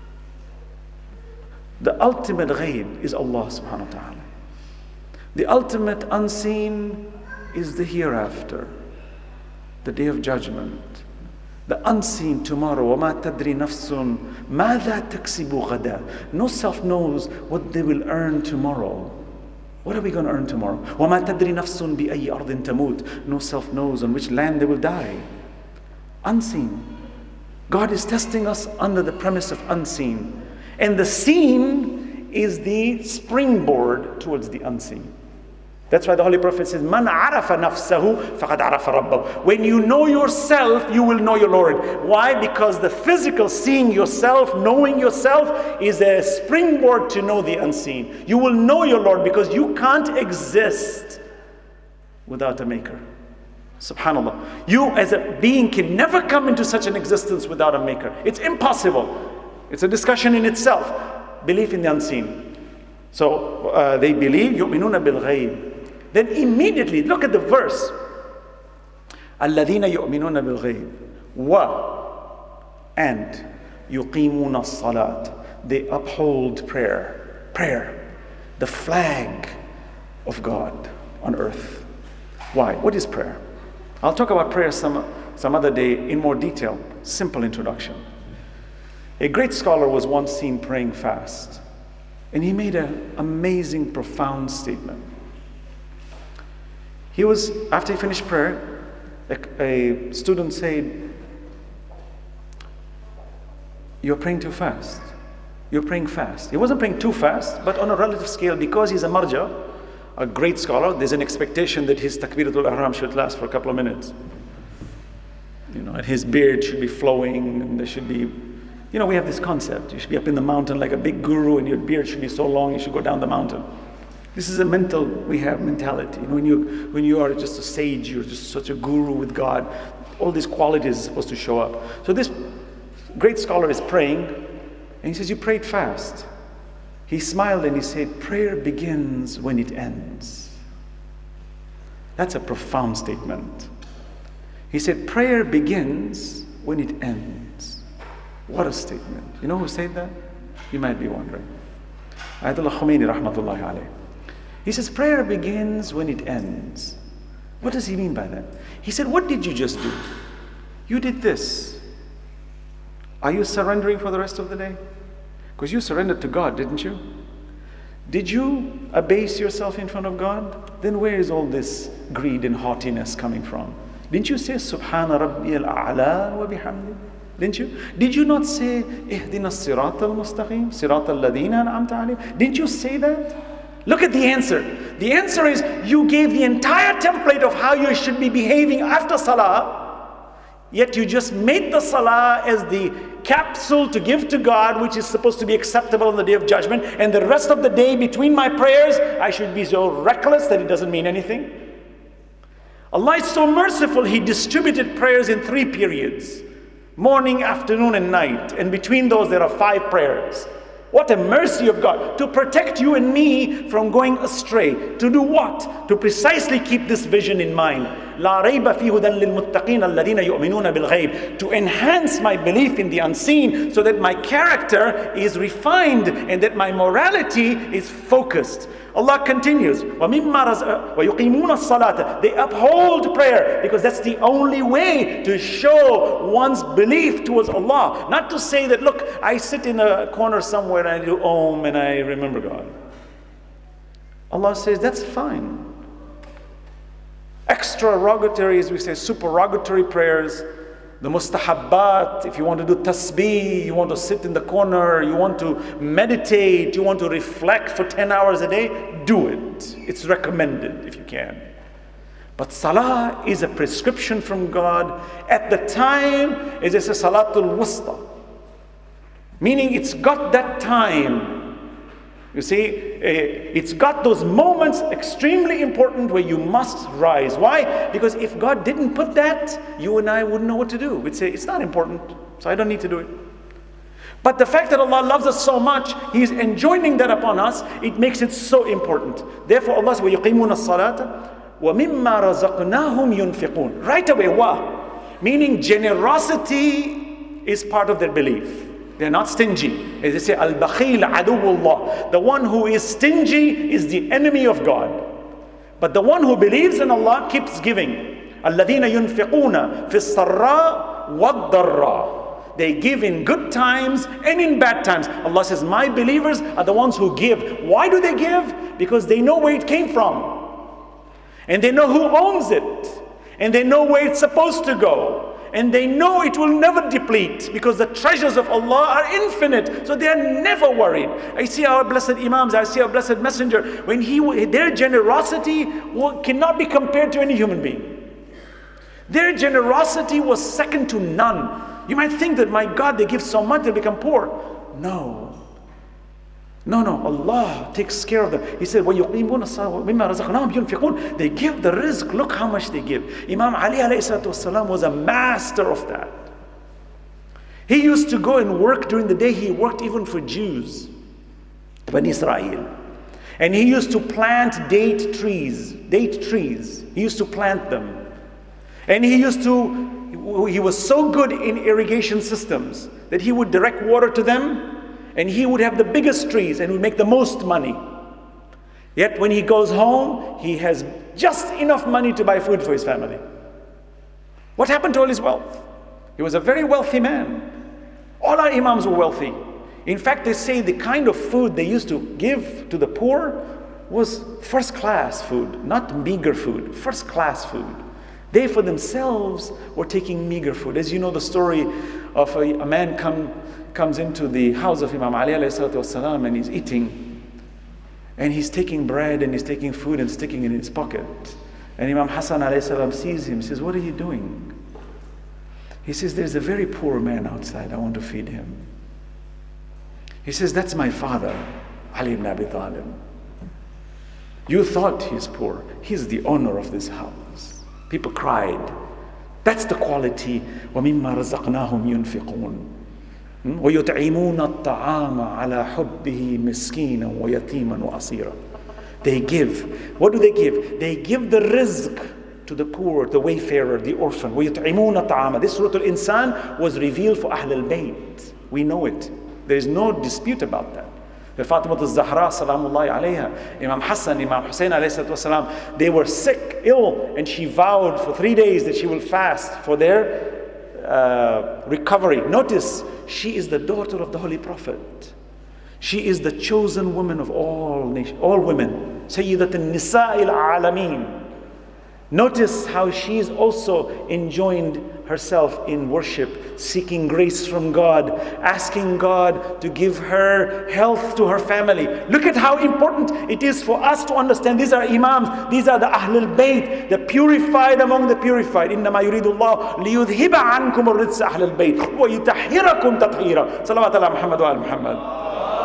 The ultimate ghayb is Allah subhanahu wa ta'ala. The ultimate unseen is the hereafter, the day of judgment. The unseen tomorrow. وَمَا تَدْرِي نَفْسٌ مَاذَا تَكْسِبُ غَدًا. No self knows what they will earn tomorrow. What are we going to earn tomorrow? وَمَا تَدْرِي نَفْسٌ بِأَيِّ أَرْضٍ تَمُوتُ. No self knows on which land they will die. Unseen. God is testing us under the premise of unseen. And the seen is the springboard towards the unseen. That's why the Holy Prophet says, "Man arafa nafsahu faqad arafa rabbahu." When you know yourself, you will know your Lord. Why? Because the physical, seeing yourself, knowing yourself, is a springboard to know the unseen. You will know your Lord because you can't exist without a maker. Subhanallah. You as a being can never come into such an existence without a maker. It's impossible. It's a discussion in itself. Belief in the unseen. So they believe, yu'minuna bil ghayb. Then immediately, look at the verse. الَّذِينَ يُؤْمِنُونَ بِالْغَيْبِ and يُقِيمُونَ الصَّلَاةِ. They uphold prayer. Prayer, the flag of God on earth. Why? What is prayer? I'll talk about prayer some other day in more detail. Simple introduction. A great scholar was once seen praying fast, and he made an amazing, profound statement. He was, after he finished prayer, a student said, "You're praying too fast. You're praying fast." He wasn't praying too fast, but on a relative scale, because he's a marja, a great scholar, there's an expectation that his takbiratul ihram should last for a couple of minutes. And his beard should be flowing, and there should be, we have this concept. You should be up in the mountain like a big guru, and your beard should be so long, you should go down the mountain. This is a mentality. When you are just a sage, you're just such a guru with God. All these qualities are supposed to show up. So this great scholar is praying, and he says, you prayed fast. He smiled and he said, prayer begins when it ends. That's a profound statement. He said, prayer begins when it ends. What a statement. You know who said that? You might be wondering. Ayatollah Khomeini rahmatullahi alayh. He says, prayer begins when it ends. What does he mean by that? He said, what did you just do? You did this. Are you surrendering for the rest of the day? Because you surrendered to God, didn't you? Did you abase yourself in front of God? Then where is all this greed and haughtiness coming from? Didn't you say, Subhana Rabbi al-A'la wa bihamdi? Didn't you? Did you not say, Ihdina as-sirata al-mustaqim, sirata alladhina an'amta alayhim? Didn't you say that? Look at the answer. The answer is, you gave the entire template of how you should be behaving after salah, yet you just made the salah as the capsule to give to God, which is supposed to be acceptable on the Day of Judgment, and the rest of the day between my prayers, I should be so reckless that it doesn't mean anything. Allah is so merciful, He distributed prayers in 3 periods: morning, afternoon, and night. And between those, there are 5 prayers. What a mercy of God, to protect you and me from going astray. To do what? To precisely keep this vision in mind. لا ريب في هدى للمتقين الذين يؤمنون بالغيب. To enhance my belief in the unseen, so that my character is refined and that my morality is focused. Allah continues, وَيُقِيمُونَ الصَّلَاةَ. They uphold prayer, because that's the only way to show one's belief towards Allah. Not to say that, look, I sit in a corner somewhere and I do Om and I remember God. Allah says, that's fine. Extrarogatory, as we say, supererogatory prayers, the mustahabbat, if you want to do tasbih, you want to sit in the corner, you want to meditate, you want to reflect for 10 hours a day, do it. It's recommended if you can. But salah is a prescription from God. At the time, it is a salatul wusta. Meaning it's got that time. You see, it's got those moments extremely important where you must rise. Why? Because if God didn't put that, you and I wouldn't know what to do. We'd say, it's not important, so I don't need to do it. But the fact that Allah loves us so much, He's enjoining that upon us, it makes it so important. Therefore Allah says, وَيُقِيمُونَ الصَّلَاةَ وَمِمَّا رَزَقْنَاهُمْ يُنْفِقُونَ. Right away, meaning generosity is part of their belief. They're not stingy. As they say, Al-Bakhil Aduwullah. The one who is stingy is the enemy of God. But the one who believes in Allah keeps giving. الَّذِينَ يُنْفِقُونَ فِي السَّرَّاءِ وَالضَّرَّاءِ. They give in good times and in bad times. Allah says, my believers are the ones who give. Why do they give? Because they know where it came from. And they know who owns it. And they know where it's supposed to go. And they know it will never deplete, because the treasures of Allah are infinite. So they are never worried. I see our blessed Imams, I see our blessed Messenger, when their generosity cannot be compared to any human being. Their generosity was second to none. You might think that, my God, they give so much, they become poor. No. No, Allah takes care of them. He said, وَيُقِيمُونَ الصَّلَاةَ وَمِمَّا رَزَقْنَاهُمْ يُنْفِقُونَ. They give the rizq. Look how much they give. Imam Ali ﷺ was a master of that. He used to go and work during the day. He worked even for Jews, Bani Israel. And he used to plant date trees. He used to plant them. And he was so good in irrigation systems that he would direct water to them. And he would have the biggest trees and would make the most money. Yet when he goes home, he has just enough money to buy food for his family. What happened to all his wealth? He was a very wealthy man. All our Imams were wealthy. In fact, they say the kind of food they used to give to the poor was first-class food, not meager food, first-class food. They for themselves were taking meager food. As you know the story of a man comes into the house of Imam Ali ﷺ and he's eating. And he's taking bread and he's taking food and sticking it in his pocket. And Imam Hassan ﷺ sees him, says, what are you doing? He says, there's a very poor man outside. I want to feed him. He says, that's my father, Ali ibn Abi Talib. You thought he's poor. He's the owner of this house. People cried. That's the quality. وَمِمَّا رَزَقْنَاهُمْ يُنْفِقُونَ وَيُطْعِمُونَ الطَّعَامَ عَلَى حُبِّهِ مِسْكِينًا وَيَتِيمًا وَأَسِيرًا. They give. What do they give? They give the rizq to the poor, the wayfarer, the orphan. وَيُطْعِمُونَ الطَّعَامَ. This Surah Al-Insan was revealed for Ahl al-Bayt. We know it. There is no dispute about that. The Fatima al-Zahra, salamullahi alayha, Imam Hassan, Imam Hussein alayhi wasalam, they were sick, ill, and she vowed for 3 days that she will fast for their recovery. Notice, she is the daughter of the Holy Prophet. She is the chosen woman of all women. Sayyidat al-Nisa al-Alameen. Notice how she is also enjoined herself in worship, seeking grace from God, asking God to give her health to her family. Look at how important it is for us to understand. These are imams, these are the Ahlul Bayt, the purified among the purified. إِنَّمَا يُرِيدُ اللَّهُ لِيُذْهِبَ عَنْكُمُ الرِّجْسَ أَهْلَ الْبَيْتِ وَيُطَهِّرَكُمْ تَطْهِيرًا. Salawat ala Muhammad wa ala Muhammad.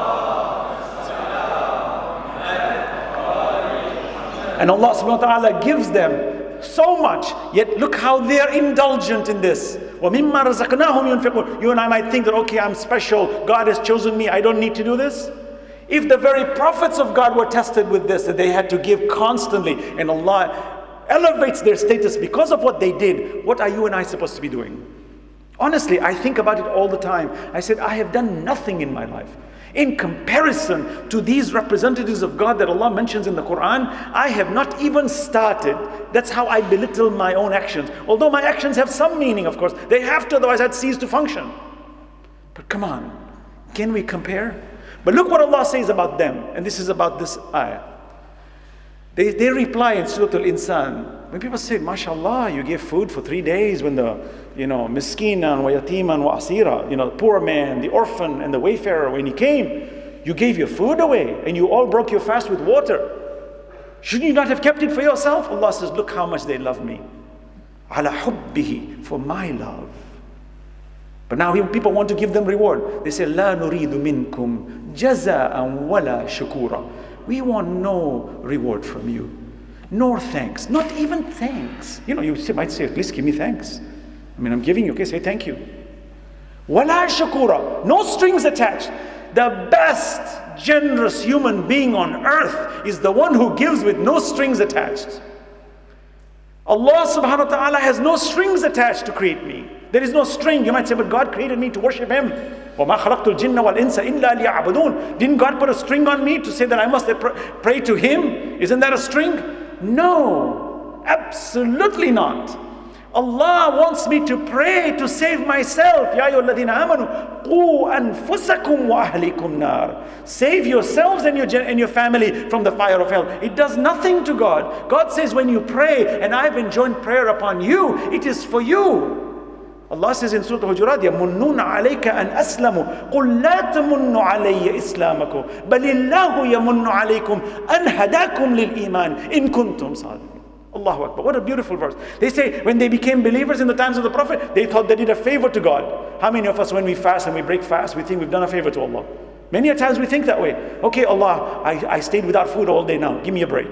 And Allah subhanahu wa ta'ala gives them so much, yet look how they are indulgent in this. وَمِمَّا رَزَقْنَاهُمْ يُنْفِقُونَ. You and I might think that, okay, I'm special, God has chosen me, I don't need to do this. If the very prophets of God were tested with this, that they had to give constantly, and Allah elevates their status because of what they did, what are you and I supposed to be doing? Honestly, I think about it all the time. I said, I have done nothing in my life. In comparison to these representatives of God that Allah mentions in the Quran, I have not even started. That's how I belittle my own actions. Although my actions have some meaning, of course. They have to, otherwise I'd cease to function. But come on, can we compare? But look what Allah says about them. And this is about this ayah. They reply in Surah Al-Insan. When people say, MashaAllah, you gave food for 3 days when the, miskinan wa yatiman wa asira, the poor man, the orphan, and the wayfarer, when he came, you gave your food away and you all broke your fast with water. Shouldn't you not have kept it for yourself? Allah says, look how much they love me. Ala hubbihi, for my love. But now people want to give them reward. They say, La nuridu minkum jaza'an wala shukura. We want no reward from you, nor thanks, not even thanks. You might say, please give me thanks. I'm giving you, okay, say thank you. Wala shukura, no strings attached. The best generous human being on earth is the one who gives with no strings attached. Allah subhanahu wa ta'ala has no strings attached to create me. There is no string. You might say, but God created me to worship Him. وَمَا خَلَقْتُ الْجِنَّ وَالْإِنسَ إِلَّا لِيَعْبُدُونَ. Didn't God put a string on me to say that I must pray to Him? Isn't that a string? No, absolutely not. Allah wants me to pray to save myself. يَا أَيُّهَا الَّذِينَ آمَنُوا قُوا أَنفُسَكُمْ وَأَهْلِكُمْ نَارٍ. Save yourselves and your family from the fire of hell. It does nothing to God. God says when you pray, and I've enjoined prayer upon you, it is for you. Allah says in Surah Al-Hujurat, يَمُنُّونَ عَلَيْكَ أَنْ أَسْلَمُوا قُلْ لَا تَمُنُّوا عَلَيَّ إِسْلَامَكُمْ بَلِ اللَّهُ يَمُنُّ عَلَيْكُمْ أَنْ هَدَاكُمْ لِلْإِيمَانِ إِن كُنْتُمْ صَادِقِينَ. Allahu Akbar. What a beautiful verse. They say when they became believers in the times of the Prophet, they thought they did a favor to God. How many of us, when we fast and we break fast, we think we've done a favor to Allah? Many a times we think that way. Okay, Allah, I stayed without food all day now. Give me a break.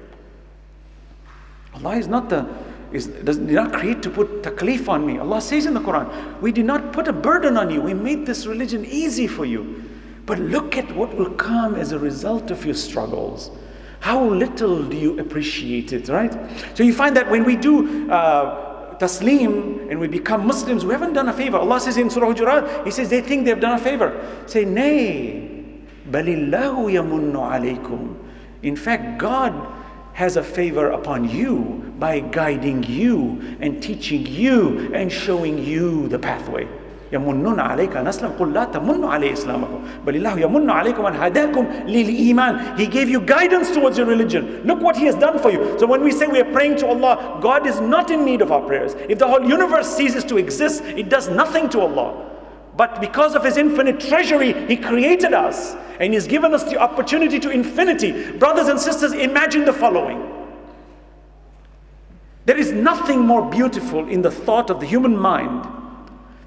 Allah is not did not create to put taklif on me. Allah says in the Quran, we did not put a burden on you. We made this religion easy for you. But look at what will come as a result of your struggles. How little do you appreciate it, right? So you find that when we do taslim and we become Muslims, we haven't done a favor. Allah says in Surah Hujurat, He says they think they've done a favor. Say, nay, balillahu yamunnu alaykum. In fact, God has a favor upon you by guiding you and teaching you and showing you the pathway. يَمُنُّونَ عَلَيْكَ نَسْلَمْ قُلْ لَا تَمُنُّ عَلَيْهِ إِسْلَامَكُمْ بَلِ اللَّهُ يَمُنُّ عَلَيْكُمْ أَنْ هَدَاكُمْ لِلْإِيمَانِ. He gave you guidance towards your religion. Look what He has done for you. So when we say we are praying to Allah, God is not in need of our prayers. If the whole universe ceases to exist, it does nothing to Allah. But because of His infinite treasury, He created us and He's given us the opportunity to infinity. Brothers and sisters, imagine the following. There is nothing more beautiful in the thought of the human mind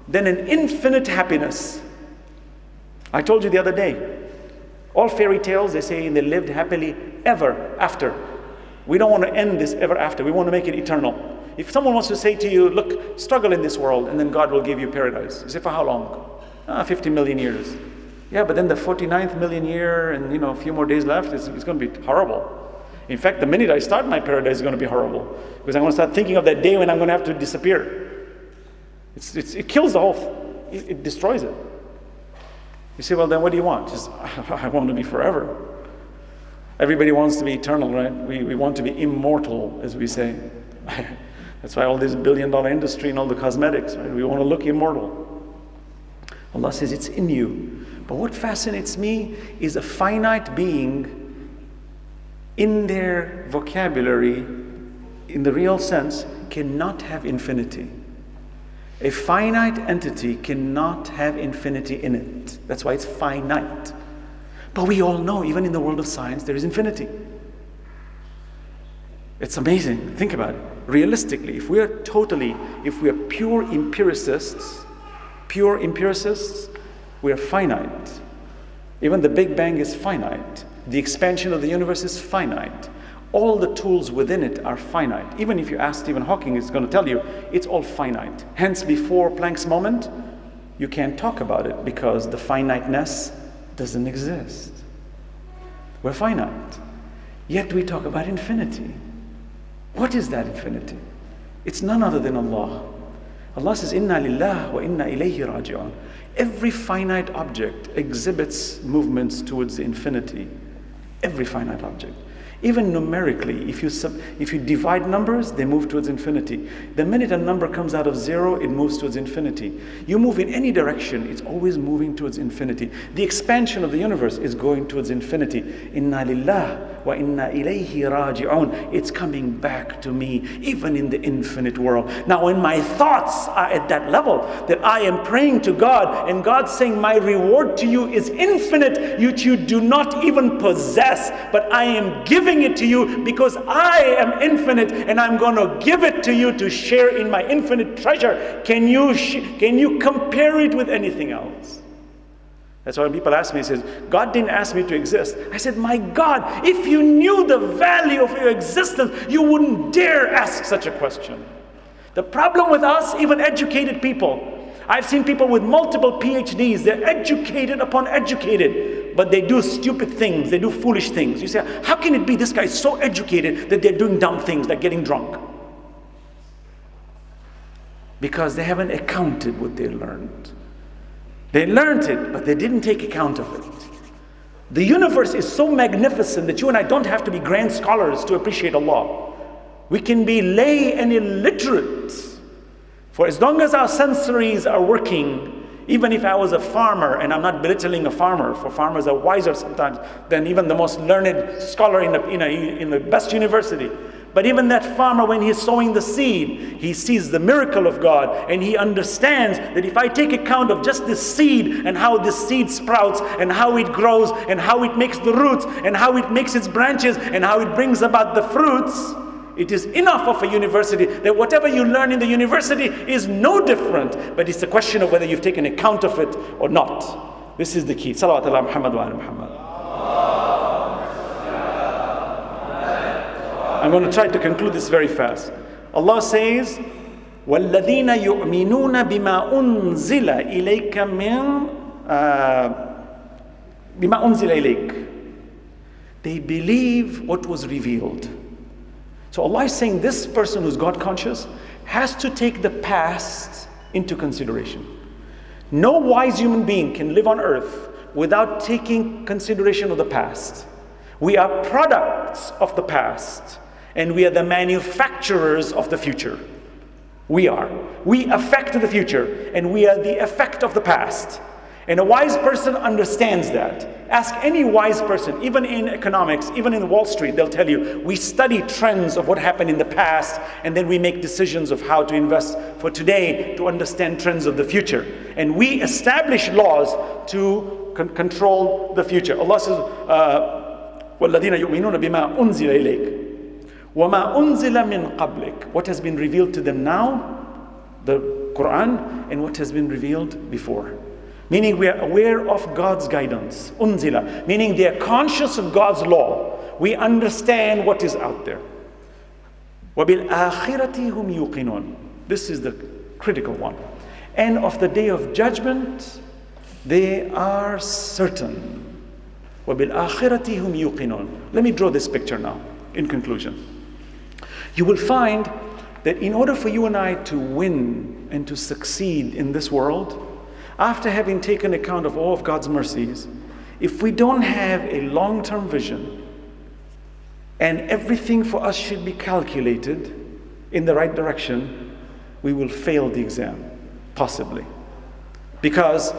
then an infinite happiness. I told you the other day, all fairy tales, they say they lived happily ever after. We don't want to end this ever after. We want to make it eternal. If someone wants to say to you, look, struggle in this world and then God will give you paradise. You say, for how long? 50 million years. Yeah, but then the 49th million year and a few more days left, it's going to be horrible. In fact, the minute I start my paradise is going to be horrible. Because I'm going to start thinking of that day when I'm going to have to disappear. It kills the whole, it destroys it. You say, well then what do you want? Just, I want to be forever. Everybody wants to be eternal, right? We want to be immortal, as we say. That's why all this billion-dollar industry and all the cosmetics, right? We want to look immortal. Allah says it's in you. But what fascinates me is a finite being in their vocabulary, in the real sense, cannot have infinity. A finite entity cannot have infinity in it. That's why it's finite. But we all know, even in the world of science, there is infinity. It's amazing. Think about it. Realistically, if we are pure empiricists, we are finite. Even the Big Bang is finite. The expansion of the universe is finite. All the tools within it are finite. Even if you ask Stephen Hawking, he's going to tell you it's all finite. Hence, before Planck's moment, you can't talk about it because the finiteness doesn't exist. We're finite. Yet we talk about infinity. What is that infinity? It's none other than Allah. Allah says, Inna lillah wa inna ilayhi raji'un. Every finite object exhibits movements towards the infinity. Every finite object. Even numerically, if you divide numbers, they move towards infinity. The minute a number comes out of zero, it moves towards infinity. You move in any direction, it's always moving towards infinity. The expansion of the universe is going towards infinity. Inna lillah wa inna ilayhi raji'un. It's coming back to me, even in the infinite world. Now, when my thoughts are at that level, that I am praying to God, and God saying, my reward to you is infinite, which you do not even possess, but I am giving it to you because I am infinite and I'm going to give it to you to share in my infinite treasure. Can you compare it with anything else? That's why when people ask me, says, God didn't ask me to exist. I said, my God, if you knew the value of your existence, you wouldn't dare ask such a question. The problem with us, even educated people, I've seen people with multiple PhDs, they're educated upon educated, but they do stupid things, they do foolish things. You say, how can it be this guy is so educated that they're doing dumb things, like getting drunk? Because they haven't accounted what they learned. They learned it, but they didn't take account of it. The universe is so magnificent that you and I don't have to be grand scholars to appreciate Allah. We can be lay and illiterate. For as long as our sensories are working, even if I was a farmer, and I'm not belittling a farmer, for farmers are wiser sometimes than even the most learned scholar in the best university. But even that farmer, when he's sowing the seed, he sees the miracle of God, and he understands that if I take account of just this seed, and how this seed sprouts, and how it grows, and how it makes the roots, and how it makes its branches, and how it brings about the fruits, it is enough of a university that whatever you learn in the university is no different, but it's a question of whether you've taken account of it or not. This is the key. Salawat ala Muhammad wa ala Muhammad. I'm going to try to conclude this very fast. Allah says, وَالَّذِينَ يُؤْمِنُونَ بِمَا أُنزِلَ إِلَيْكَ بِمَا أُنزِلَ إِلَيْكَ. They believe what was revealed. So Allah is saying this person who's God conscious has to take the past into consideration. No wise human being can live on earth without taking consideration of the past. We are products of the past, and we are the manufacturers of the future. We affect the future, and we are the effect of the past. And a wise person understands that. Ask any wise person, even in economics, even in Wall Street, they'll tell you, we study trends of what happened in the past, and then we make decisions of how to invest for today to understand trends of the future. And we establish laws to control the future. Allah says, وَالَّذِينَ يُؤْمِنُونَ بِمَا أُنزِلَ إِلَيْكَ وَمَا أُنزِلَ مِنْ قَبْلِكَ. What has been revealed to them now, the Quran and what has been revealed before. Meaning we are aware of God's guidance. Unzila. Meaning they are conscious of God's law. We understand what is out there. وَبِالْآخِرَةِ هُمْ يُوقِنُونَ. This is the critical one. And of the day of judgment, they are certain. وَبِالْآخِرَةِ هُمْ يُوقِنُونَ. Let me draw this picture now, in conclusion. You will find that in order for you and I to win and to succeed in this world, after having taken account of all of God's mercies, if we don't have a long-term vision, and everything for us should be calculated in the right direction, we will fail the exam, possibly. Because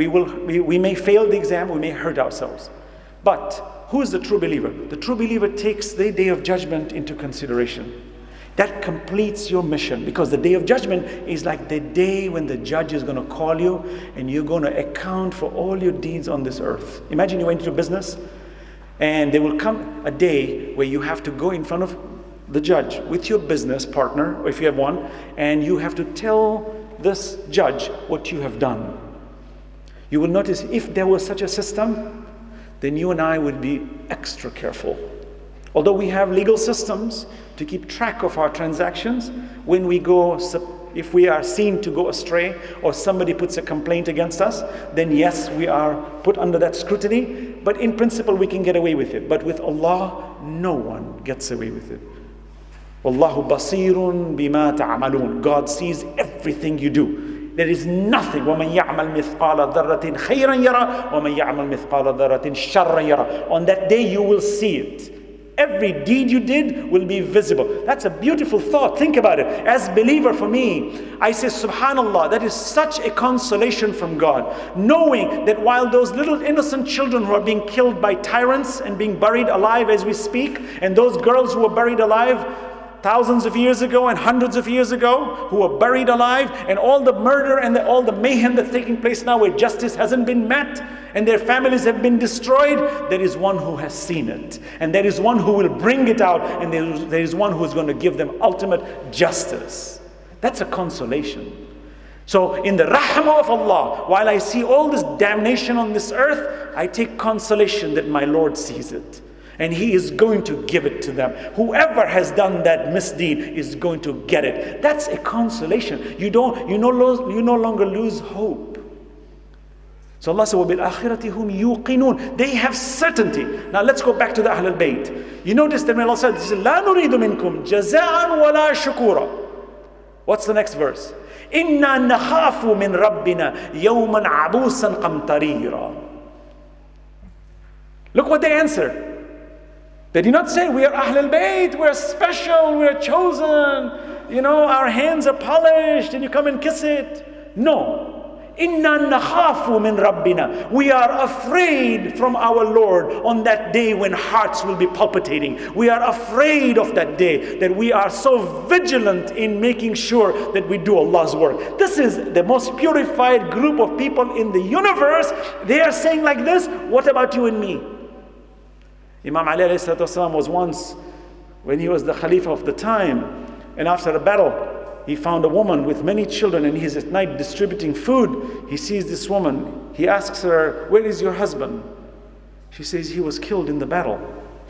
we may fail the exam, we may hurt ourselves. But who is the true believer? The true believer takes the day of judgment into consideration. That completes your mission, because the day of judgment is like the day when the judge is going to call you and you're going to account for all your deeds on this earth. Imagine you went into business and there will come a day where you have to go in front of the judge with your business partner, or if you have one, and you have to tell this judge what you have done. You will notice if there was such a system, then you and I would be extra careful. Although we have legal systems to keep track of our transactions, when we go, if we are seen to go astray or somebody puts a complaint against us, then yes, we are put under that scrutiny. But in principle, we can get away with it. But with Allah, no one gets away with it. Wallahu basirun bima ta'amalun. God sees everything you do. There is nothing. وَمَنْ يَعْمَلْ مِثْقَالَ ذَرَّةٍ خَيْرًا يَرَى وَمَنْ يَعْمَلْ مِثْقَالَ ذَرَّةٍ شَرًّا يَرَى. On that day, you will see it. Every deed you did will be visible. That's a beautiful thought. Think about it. As believer, for me, I say, subhanallah, that is such a consolation from God. Knowing that while those little innocent children who are being killed by tyrants and being buried alive as we speak, and those girls who were buried alive thousands of years ago and hundreds of years ago, who were buried alive, and all the murder and all the mayhem that's taking place now where justice hasn't been met and their families have been destroyed, there is one who has seen it, and there is one who will bring it out, and there is one who is going to give them ultimate justice. That's a consolation. So in the rahmah of Allah, while I see all this damnation on this earth, I take consolation that my Lord sees it. And He is going to give it to them. Whoever has done that misdeed is going to get it. That's a consolation. You no longer lose hope. So Allah said, وَبِالْآخِرَةِ هُمْ يُوقِنُونَ. They have certainty. Now let's go back to the Ahlul Bayt. You notice that when Allah said, لَا نُرِيدُ مِنْكُمْ جَزَاءً وَلَا شُكُورًا. What's the next verse? إِنَّا نَخَافُ مِنْ رَبِّنَا يَوْمًا عَبُوسًا قَمْطَرِيرًا. Look what they answered. They did not say, we are Ahlul Bayt, we're special, we're chosen, our hands are polished and you come and kiss it. No. Inna nakhafu min rabbina. We are afraid from our Lord on that day when hearts will be palpitating. We are afraid of that day, that we are so vigilant in making sure that we do Allah's work. This is the most purified group of people in the universe. They are saying like this, what about you and me? Imam Ali was once, when he was the Khalifa of the time, and after a battle, he found a woman with many children, and he's at night distributing food. He sees this woman. He asks her, where is your husband? She says, he was killed in the battle.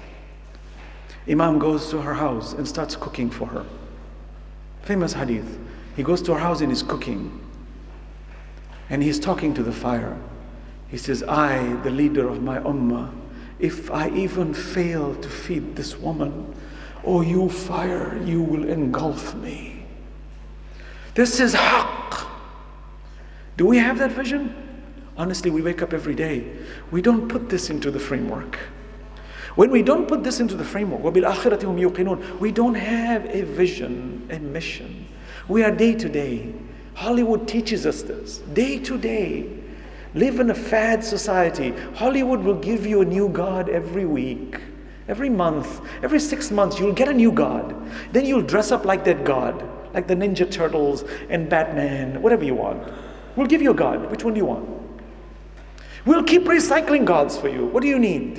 Imam goes to her house and starts cooking for her. Famous hadith. He goes to her house and is cooking. And he's talking to the fire. He says, I, the leader of my ummah, if I even fail to feed this woman, oh, you fire, you will engulf me. This is haqq. Do we have that vision? Honestly, we wake up every day. We don't put this into the framework. When we don't put this into the framework, وَبِالْآخِرَةِ هُمْ يُوقِنُونَ, we don't have a vision, a mission. We are day to day. Hollywood teaches us this. Day to day. Live in a fad society. Hollywood will give you a new God every week, every month, every 6 months. You'll get a new God. Then you'll dress up like that God, like the Ninja Turtles and Batman, whatever you want. We'll give you a God. Which one do you want? We'll keep recycling gods for you. What do you need?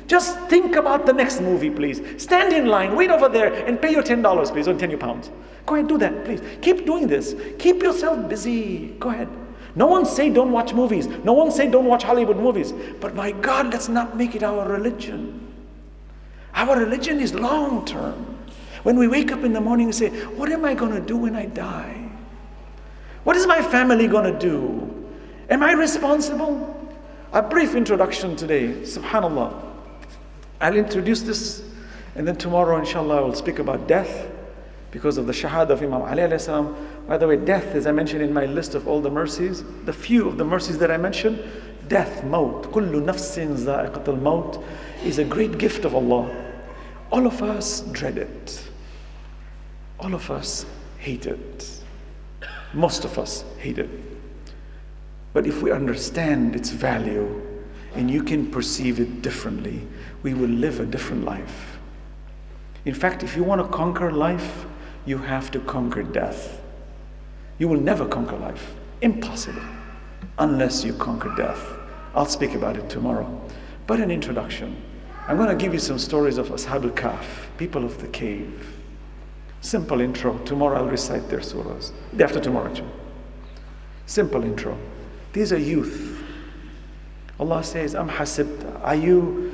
Just think about the next movie, please. Stand in line, wait over there, and pay your $10, please, or 10 pounds. Go ahead, do that, please. Keep doing this. Keep yourself busy. Go ahead. No one say don't watch movies. No one say don't watch Hollywood movies. But my God, let's not make it our religion. Our religion is long term. When we wake up in the morning and say, what am I going to do when I die? What is my family going to do? Am I responsible? A brief introduction today, subhanallah. I'll introduce this, and then tomorrow, inshallah, I will speak about death because of the shahada of Imam Ali alayhi salam. By the way, death, as I mentioned in my list of all the mercies, the few of the mercies that I mentioned, death, maut, kullu nafsin za'iqatul maut, is a great gift of Allah. All of us dread it. All of us hate it. Most of us hate it. But if we understand its value and you can perceive it differently, we will live a different life. In fact, if you want to conquer life, you have to conquer death. You will never conquer life. Impossible. Unless you conquer death. I'll speak about it tomorrow. But an introduction. I'm going to give you some stories of Ashab al-Kahf, people of the cave. Simple intro. Tomorrow I'll recite their surahs. Day after tomorrow, actually. Simple intro. These are youth. Allah says, Am hasibt, are you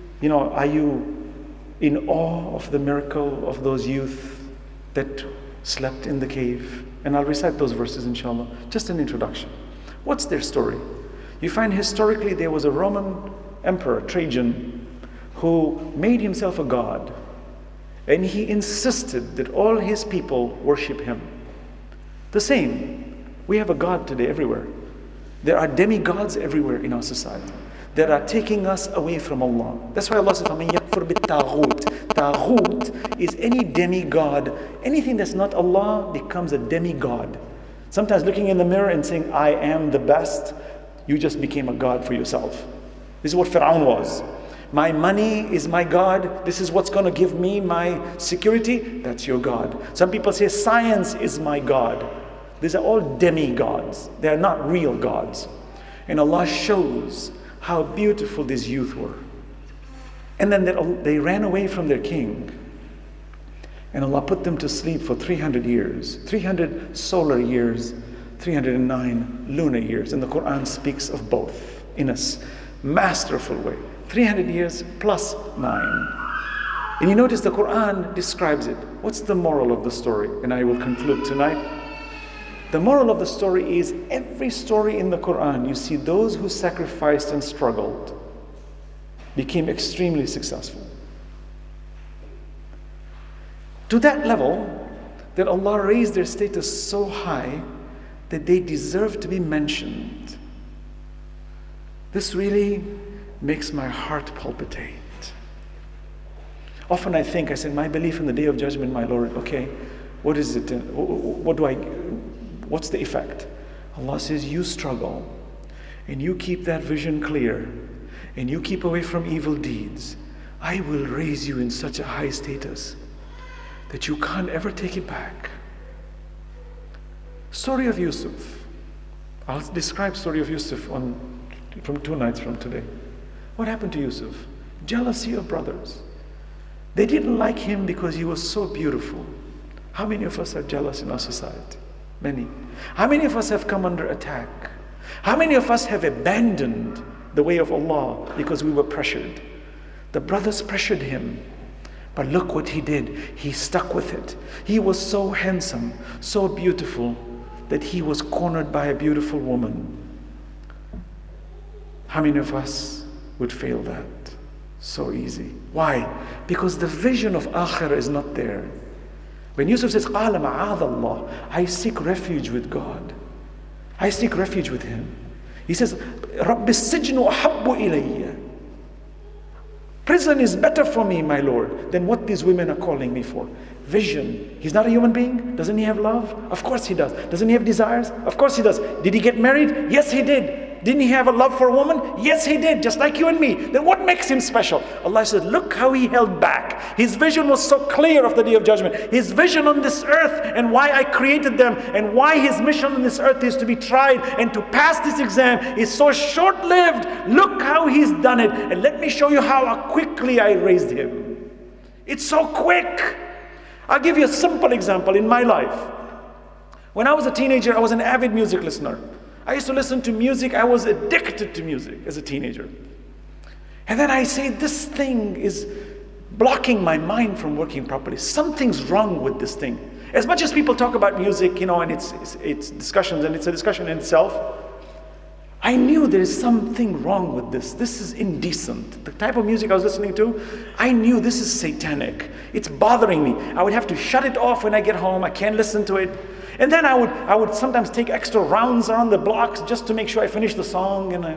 in awe of the miracle of those youth that slept in the cave? And I'll recite those verses, inshallah. Just an introduction. What's their story? You find historically there was a Roman emperor, Trajan, who made himself a god. And he insisted that all his people worship him. The same. We have a God today everywhere. There are demigods everywhere in our society that are taking us away from Allah. That's why Allah says, فَمَنْ يَكْفُرْ بِالتَّاغُوتِ. Taghut is any demigod. Anything that's not Allah becomes a demigod. Sometimes looking in the mirror and saying, I am the best, you just became a god for yourself. This is what Fir'aun was. My money is my God. This is what's going to give me my security. That's your God. Some people say science is my God. These are all demigods. They are not real gods. And Allah shows how beautiful these youth were. And then they ran away from their king. And Allah put them to sleep for 300 years. 300 solar years, 309 lunar years. And the Quran speaks of both in a masterful way. 300 years plus 9. And you notice the Quran describes it. What's the moral of the story? And I will conclude tonight. The moral of the story is every story in the Quran, you see those who sacrificed and struggled became extremely successful. To that level that Allah raised their status so high that they deserve to be mentioned. This really makes my heart palpitate. Often I said, my belief in the Day of Judgment, my Lord, okay, what is it? What's the effect? Allah says, you struggle and you keep that vision clear and you keep away from evil deeds. I will raise you in such a high status that you can't ever take it back. Story of Yusuf. I'll describe story of Yusuf from 2 nights from today. What happened to Yusuf? Jealousy of brothers. They didn't like him because he was so beautiful. How many of us are jealous in our society? Many. How many of us have come under attack? How many of us have abandoned the way of Allah because we were pressured? The brothers pressured him. But look what he did. He stuck with it. He was so handsome, so beautiful, that he was cornered by a beautiful woman. How many of us would fail that? So easy. Why? Because the vision of akhirah is not there. When Yusuf says, قَالَ مَعَاذَ اللَّهِ, I seek refuge with God. I seek refuge with Him. He says, رَبِّ السِّجْنُ أَحَبُّ إِلَيَّ. Prison is better for me, my Lord, than what these women are calling me for. Vision. He's not a human being. Doesn't he have love? Of course he does. Doesn't he have desires? Of course he does. Did he get married? Yes, he did. Didn't he have a love for a woman? Yes, he did, just like you and me. Then what makes him special? Allah said, look how he held back. His vision was so clear of the Day of Judgment. His vision on this earth and why I created them and why his mission on this earth is to be tried and to pass this exam is so short-lived. Look how he's done it. And let me show you how quickly I raised him. It's so quick. I'll give you a simple example in my life. When I was a teenager, I was an avid music listener. I used to listen to music. I was addicted to music as a teenager. And then I say, this thing is blocking my mind from working properly. Something's wrong with this thing. As much as people talk about music, and it's discussions, and it's a discussion in itself, I knew there is something wrong with this. This is indecent. The type of music I was listening to, I knew this is satanic. It's bothering me. I would have to shut it off when I get home. I can't listen to it. And then I would sometimes take extra rounds around the blocks just to make sure I finish the song. And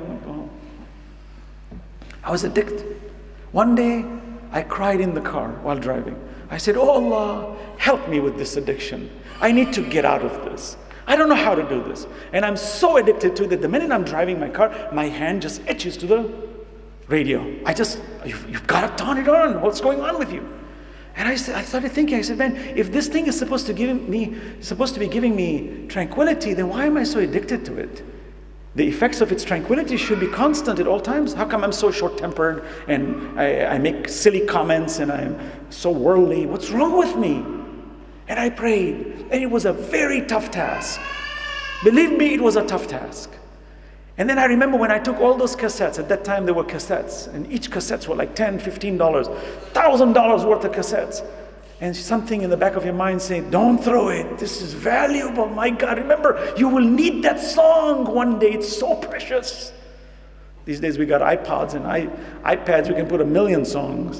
I was addicted. One day, I cried in the car while driving. I said, oh Allah, help me with this addiction. I need to get out of this. I don't know how to do this. And I'm so addicted to it that the minute I'm driving my car, my hand just itches to the radio. You've got to turn it on. What's going on with you? And I started thinking, I said, man, if this thing is supposed to be giving me tranquility, then why am I so addicted to it? The effects of its tranquility should be constant at all times. How come I'm so short-tempered and I make silly comments and I'm so worldly? What's wrong with me? And I prayed, and it was a very tough task. Believe me, it was a tough task. And then I remember when I took all those cassettes, at that time there were cassettes, and each cassettes were like $10, $15, $1,000 worth of cassettes. And something in the back of your mind saying, don't throw it, this is valuable, my God, remember, you will need that song one day, it's so precious. These days we got iPods and iPads, we can put 1 million songs.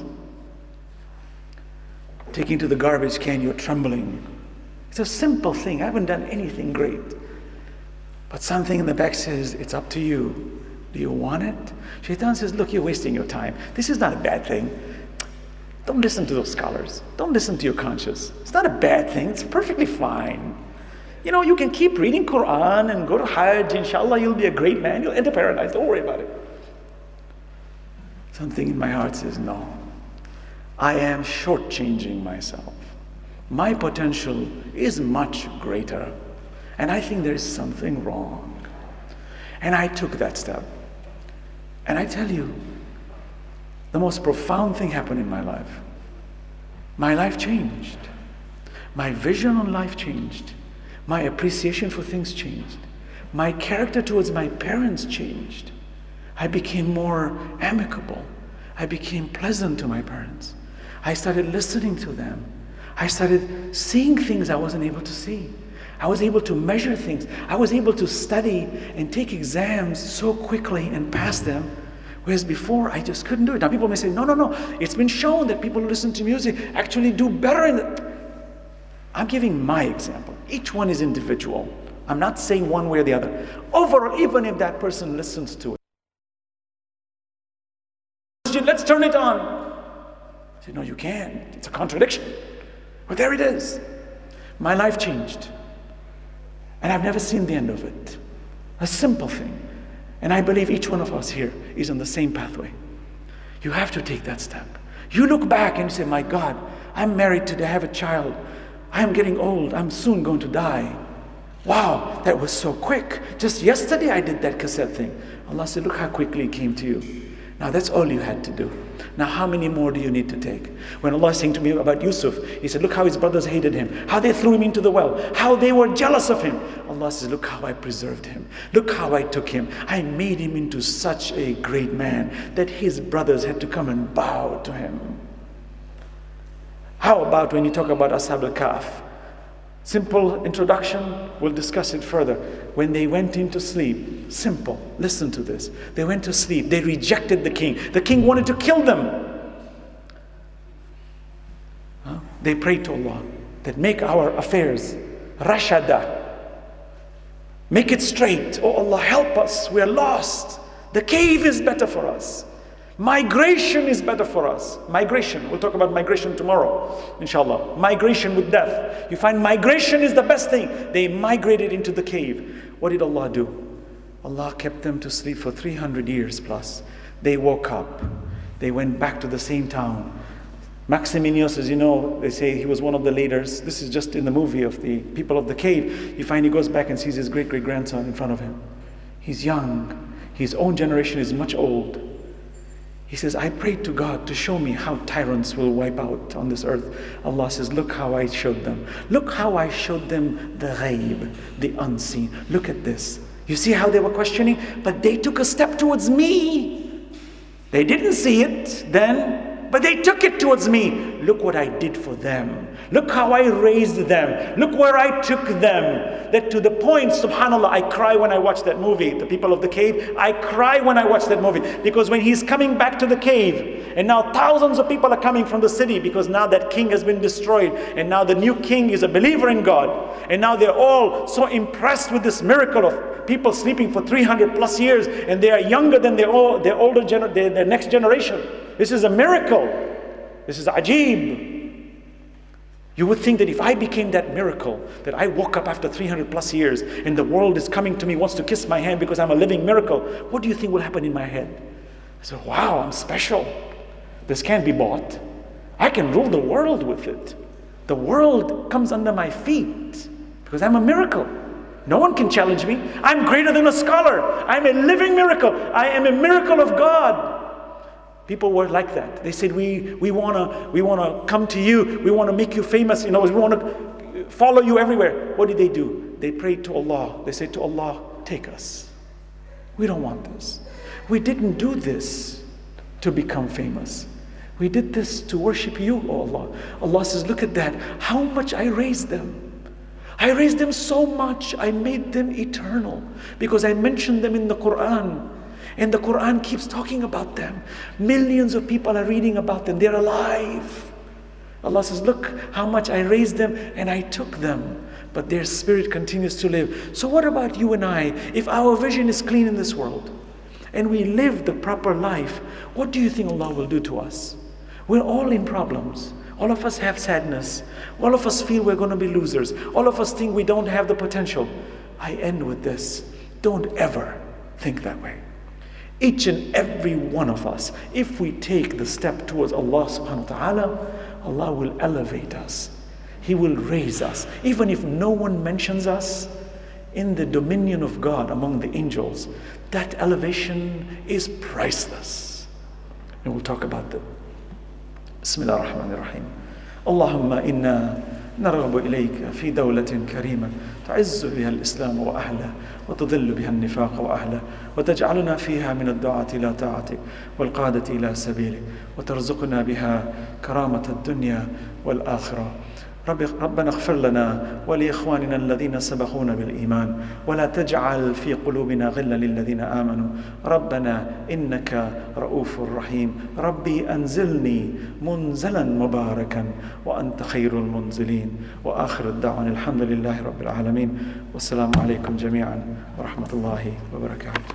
Taking to the garbage can, you're trembling. It's a simple thing. I haven't done anything great. But something in the back says, it's up to you. Do you want it? Shaitan says, look, you're wasting your time. This is not a bad thing. Don't listen to those scholars. Don't listen to your conscience. It's not a bad thing. It's perfectly fine. You can keep reading Quran and go to Hajj. Inshallah, you'll be a great man. You'll enter paradise. Don't worry about it. Something in my heart says, no. I am shortchanging myself. My potential is much greater. And I think there is something wrong. And I took that step. And I tell you, the most profound thing happened in my life. My life changed. My vision on life changed. My appreciation for things changed. My character towards my parents changed. I became more amicable. I became pleasant to my parents. I started listening to them. I started seeing things I wasn't able to see. I was able to measure things. I was able to study and take exams so quickly and pass them, whereas before I just couldn't do it. Now people may say, no, it's been shown that people who listen to music actually do better in it. I'm giving my example. Each one is individual. I'm not saying one way or the other. Overall, even if that person listens to it, let's turn it on. I said, no, you can't. It's a contradiction. But there it is. My life changed. And I've never seen the end of it. A simple thing. And I believe each one of us here is on the same pathway. You have to take that step. You look back and you say, my God, I'm married today, I have a child. I'm getting old, I'm soon going to die. Wow, that was so quick. Just yesterday I did that cassette thing. Allah said, look how quickly it came to you. Now that's all you had to do. Now how many more do you need to take? When Allah is saying to me about Yusuf, He said, look how his brothers hated him, how they threw him into the well, how they were jealous of him. Allah says, look how I preserved him. Look how I took him. I made him into such a great man that his brothers had to come and bow to him. How about when you talk about Ashab al-Kahf? Simple introduction, we'll discuss it further. When they went into sleep, simple, listen to this. They went to sleep, they rejected the king. The king wanted to kill them. They prayed to Allah that make our affairs rashada. Make it straight. Oh Allah, help us, we are lost. The cave is better for us. Migration is better for us. Migration, we'll talk about migration tomorrow, inshallah. Migration with death. You find migration is the best thing. They migrated into the cave. What did Allah do? Allah kept them to sleep for 300 years plus. They woke up. They went back to the same town. Maximinius, as you know, they say he was one of the leaders. This is just in the movie of the people of the cave. You find he goes back and sees his great-great-grandson in front of him. He's young. His own generation is much old. He says, I prayed to God to show me how tyrants will wipe out on this earth. Allah says, look how I showed them. Look how I showed them the ghaib, the unseen. Look at this. You see how they were questioning? But they took a step towards me. They didn't see it then, but they took it towards me. Look what I did for them. Look how I raised them. Look where I took them. That to the point, subhanAllah, I cry when I watch that movie, The People of the Cave. I cry when I watch that movie. Because when he's coming back to the cave, and now thousands of people are coming from the city, because now that king has been destroyed, and now the new king is a believer in God. And now they're all so impressed with this miracle of people sleeping for 300 plus years, and they are younger than their next generation. This is a miracle. This is ajib. You would think that if I became that miracle, that I woke up after 300 plus years and the world is coming to me, wants to kiss my hand because I'm a living miracle, what do you think will happen in my head? I said, wow, I'm special. This can't be bought. I can rule the world with it. The world comes under my feet because I'm a miracle. No one can challenge me. I'm greater than a scholar. I'm a living miracle. I am a miracle of God. People were like that. They said, we wanna come to you. We want to make you famous. We want to follow you everywhere. What did they do? They prayed to Allah. They said to Allah, take us. We don't want this. We didn't do this to become famous. We did this to worship you, O Allah. Allah says, look at that. How much I raised them. I raised them so much. I made them eternal because I mentioned them in the Quran. And the Quran keeps talking about them. Millions of people are reading about them. They're alive. Allah says, look how much I raised them and I took them. But their spirit continues to live. So what about you and I? If our vision is clean in this world and we live the proper life, what do you think Allah will do to us? We're all in problems. All of us have sadness. All of us feel we're going to be losers. All of us think we don't have the potential. I end with this. Don't ever think that way. Each and every one of us, if we take the step towards Allah subhanahu wa ta'ala, Allah will elevate us. He will raise us. Even if no one mentions us, in the dominion of God among the angels, that elevation is priceless. And we'll talk about that. Bismillah ar-Rahman ar-Rahim. Allahumma inna نرغب إليك في دولة كريمة تعز بها الإسلام وأهله وتضل بها النفاق وأهله وتجعلنا فيها من الدعاة إلى طاعتك والقادة إلى سبيلك وترزقنا بها كرامة الدنيا والآخرة. ربنا اغفر لنا ولإخواننا الذين سبقونا بالإيمان ولا تجعل في قلوبنا غلا للذين آمنوا ربنا إنك رؤوف رحيم. ربي أنزلني منزلا مباركا وأنت خير المنزلين. وآخر الدعوة الحمد لله رب العالمين والسلام عليكم جميعا ورحمة الله وبركاته.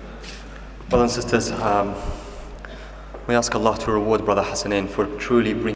Brothers and sisters, we ask Allah to reward Brother Hassanin for truly bringing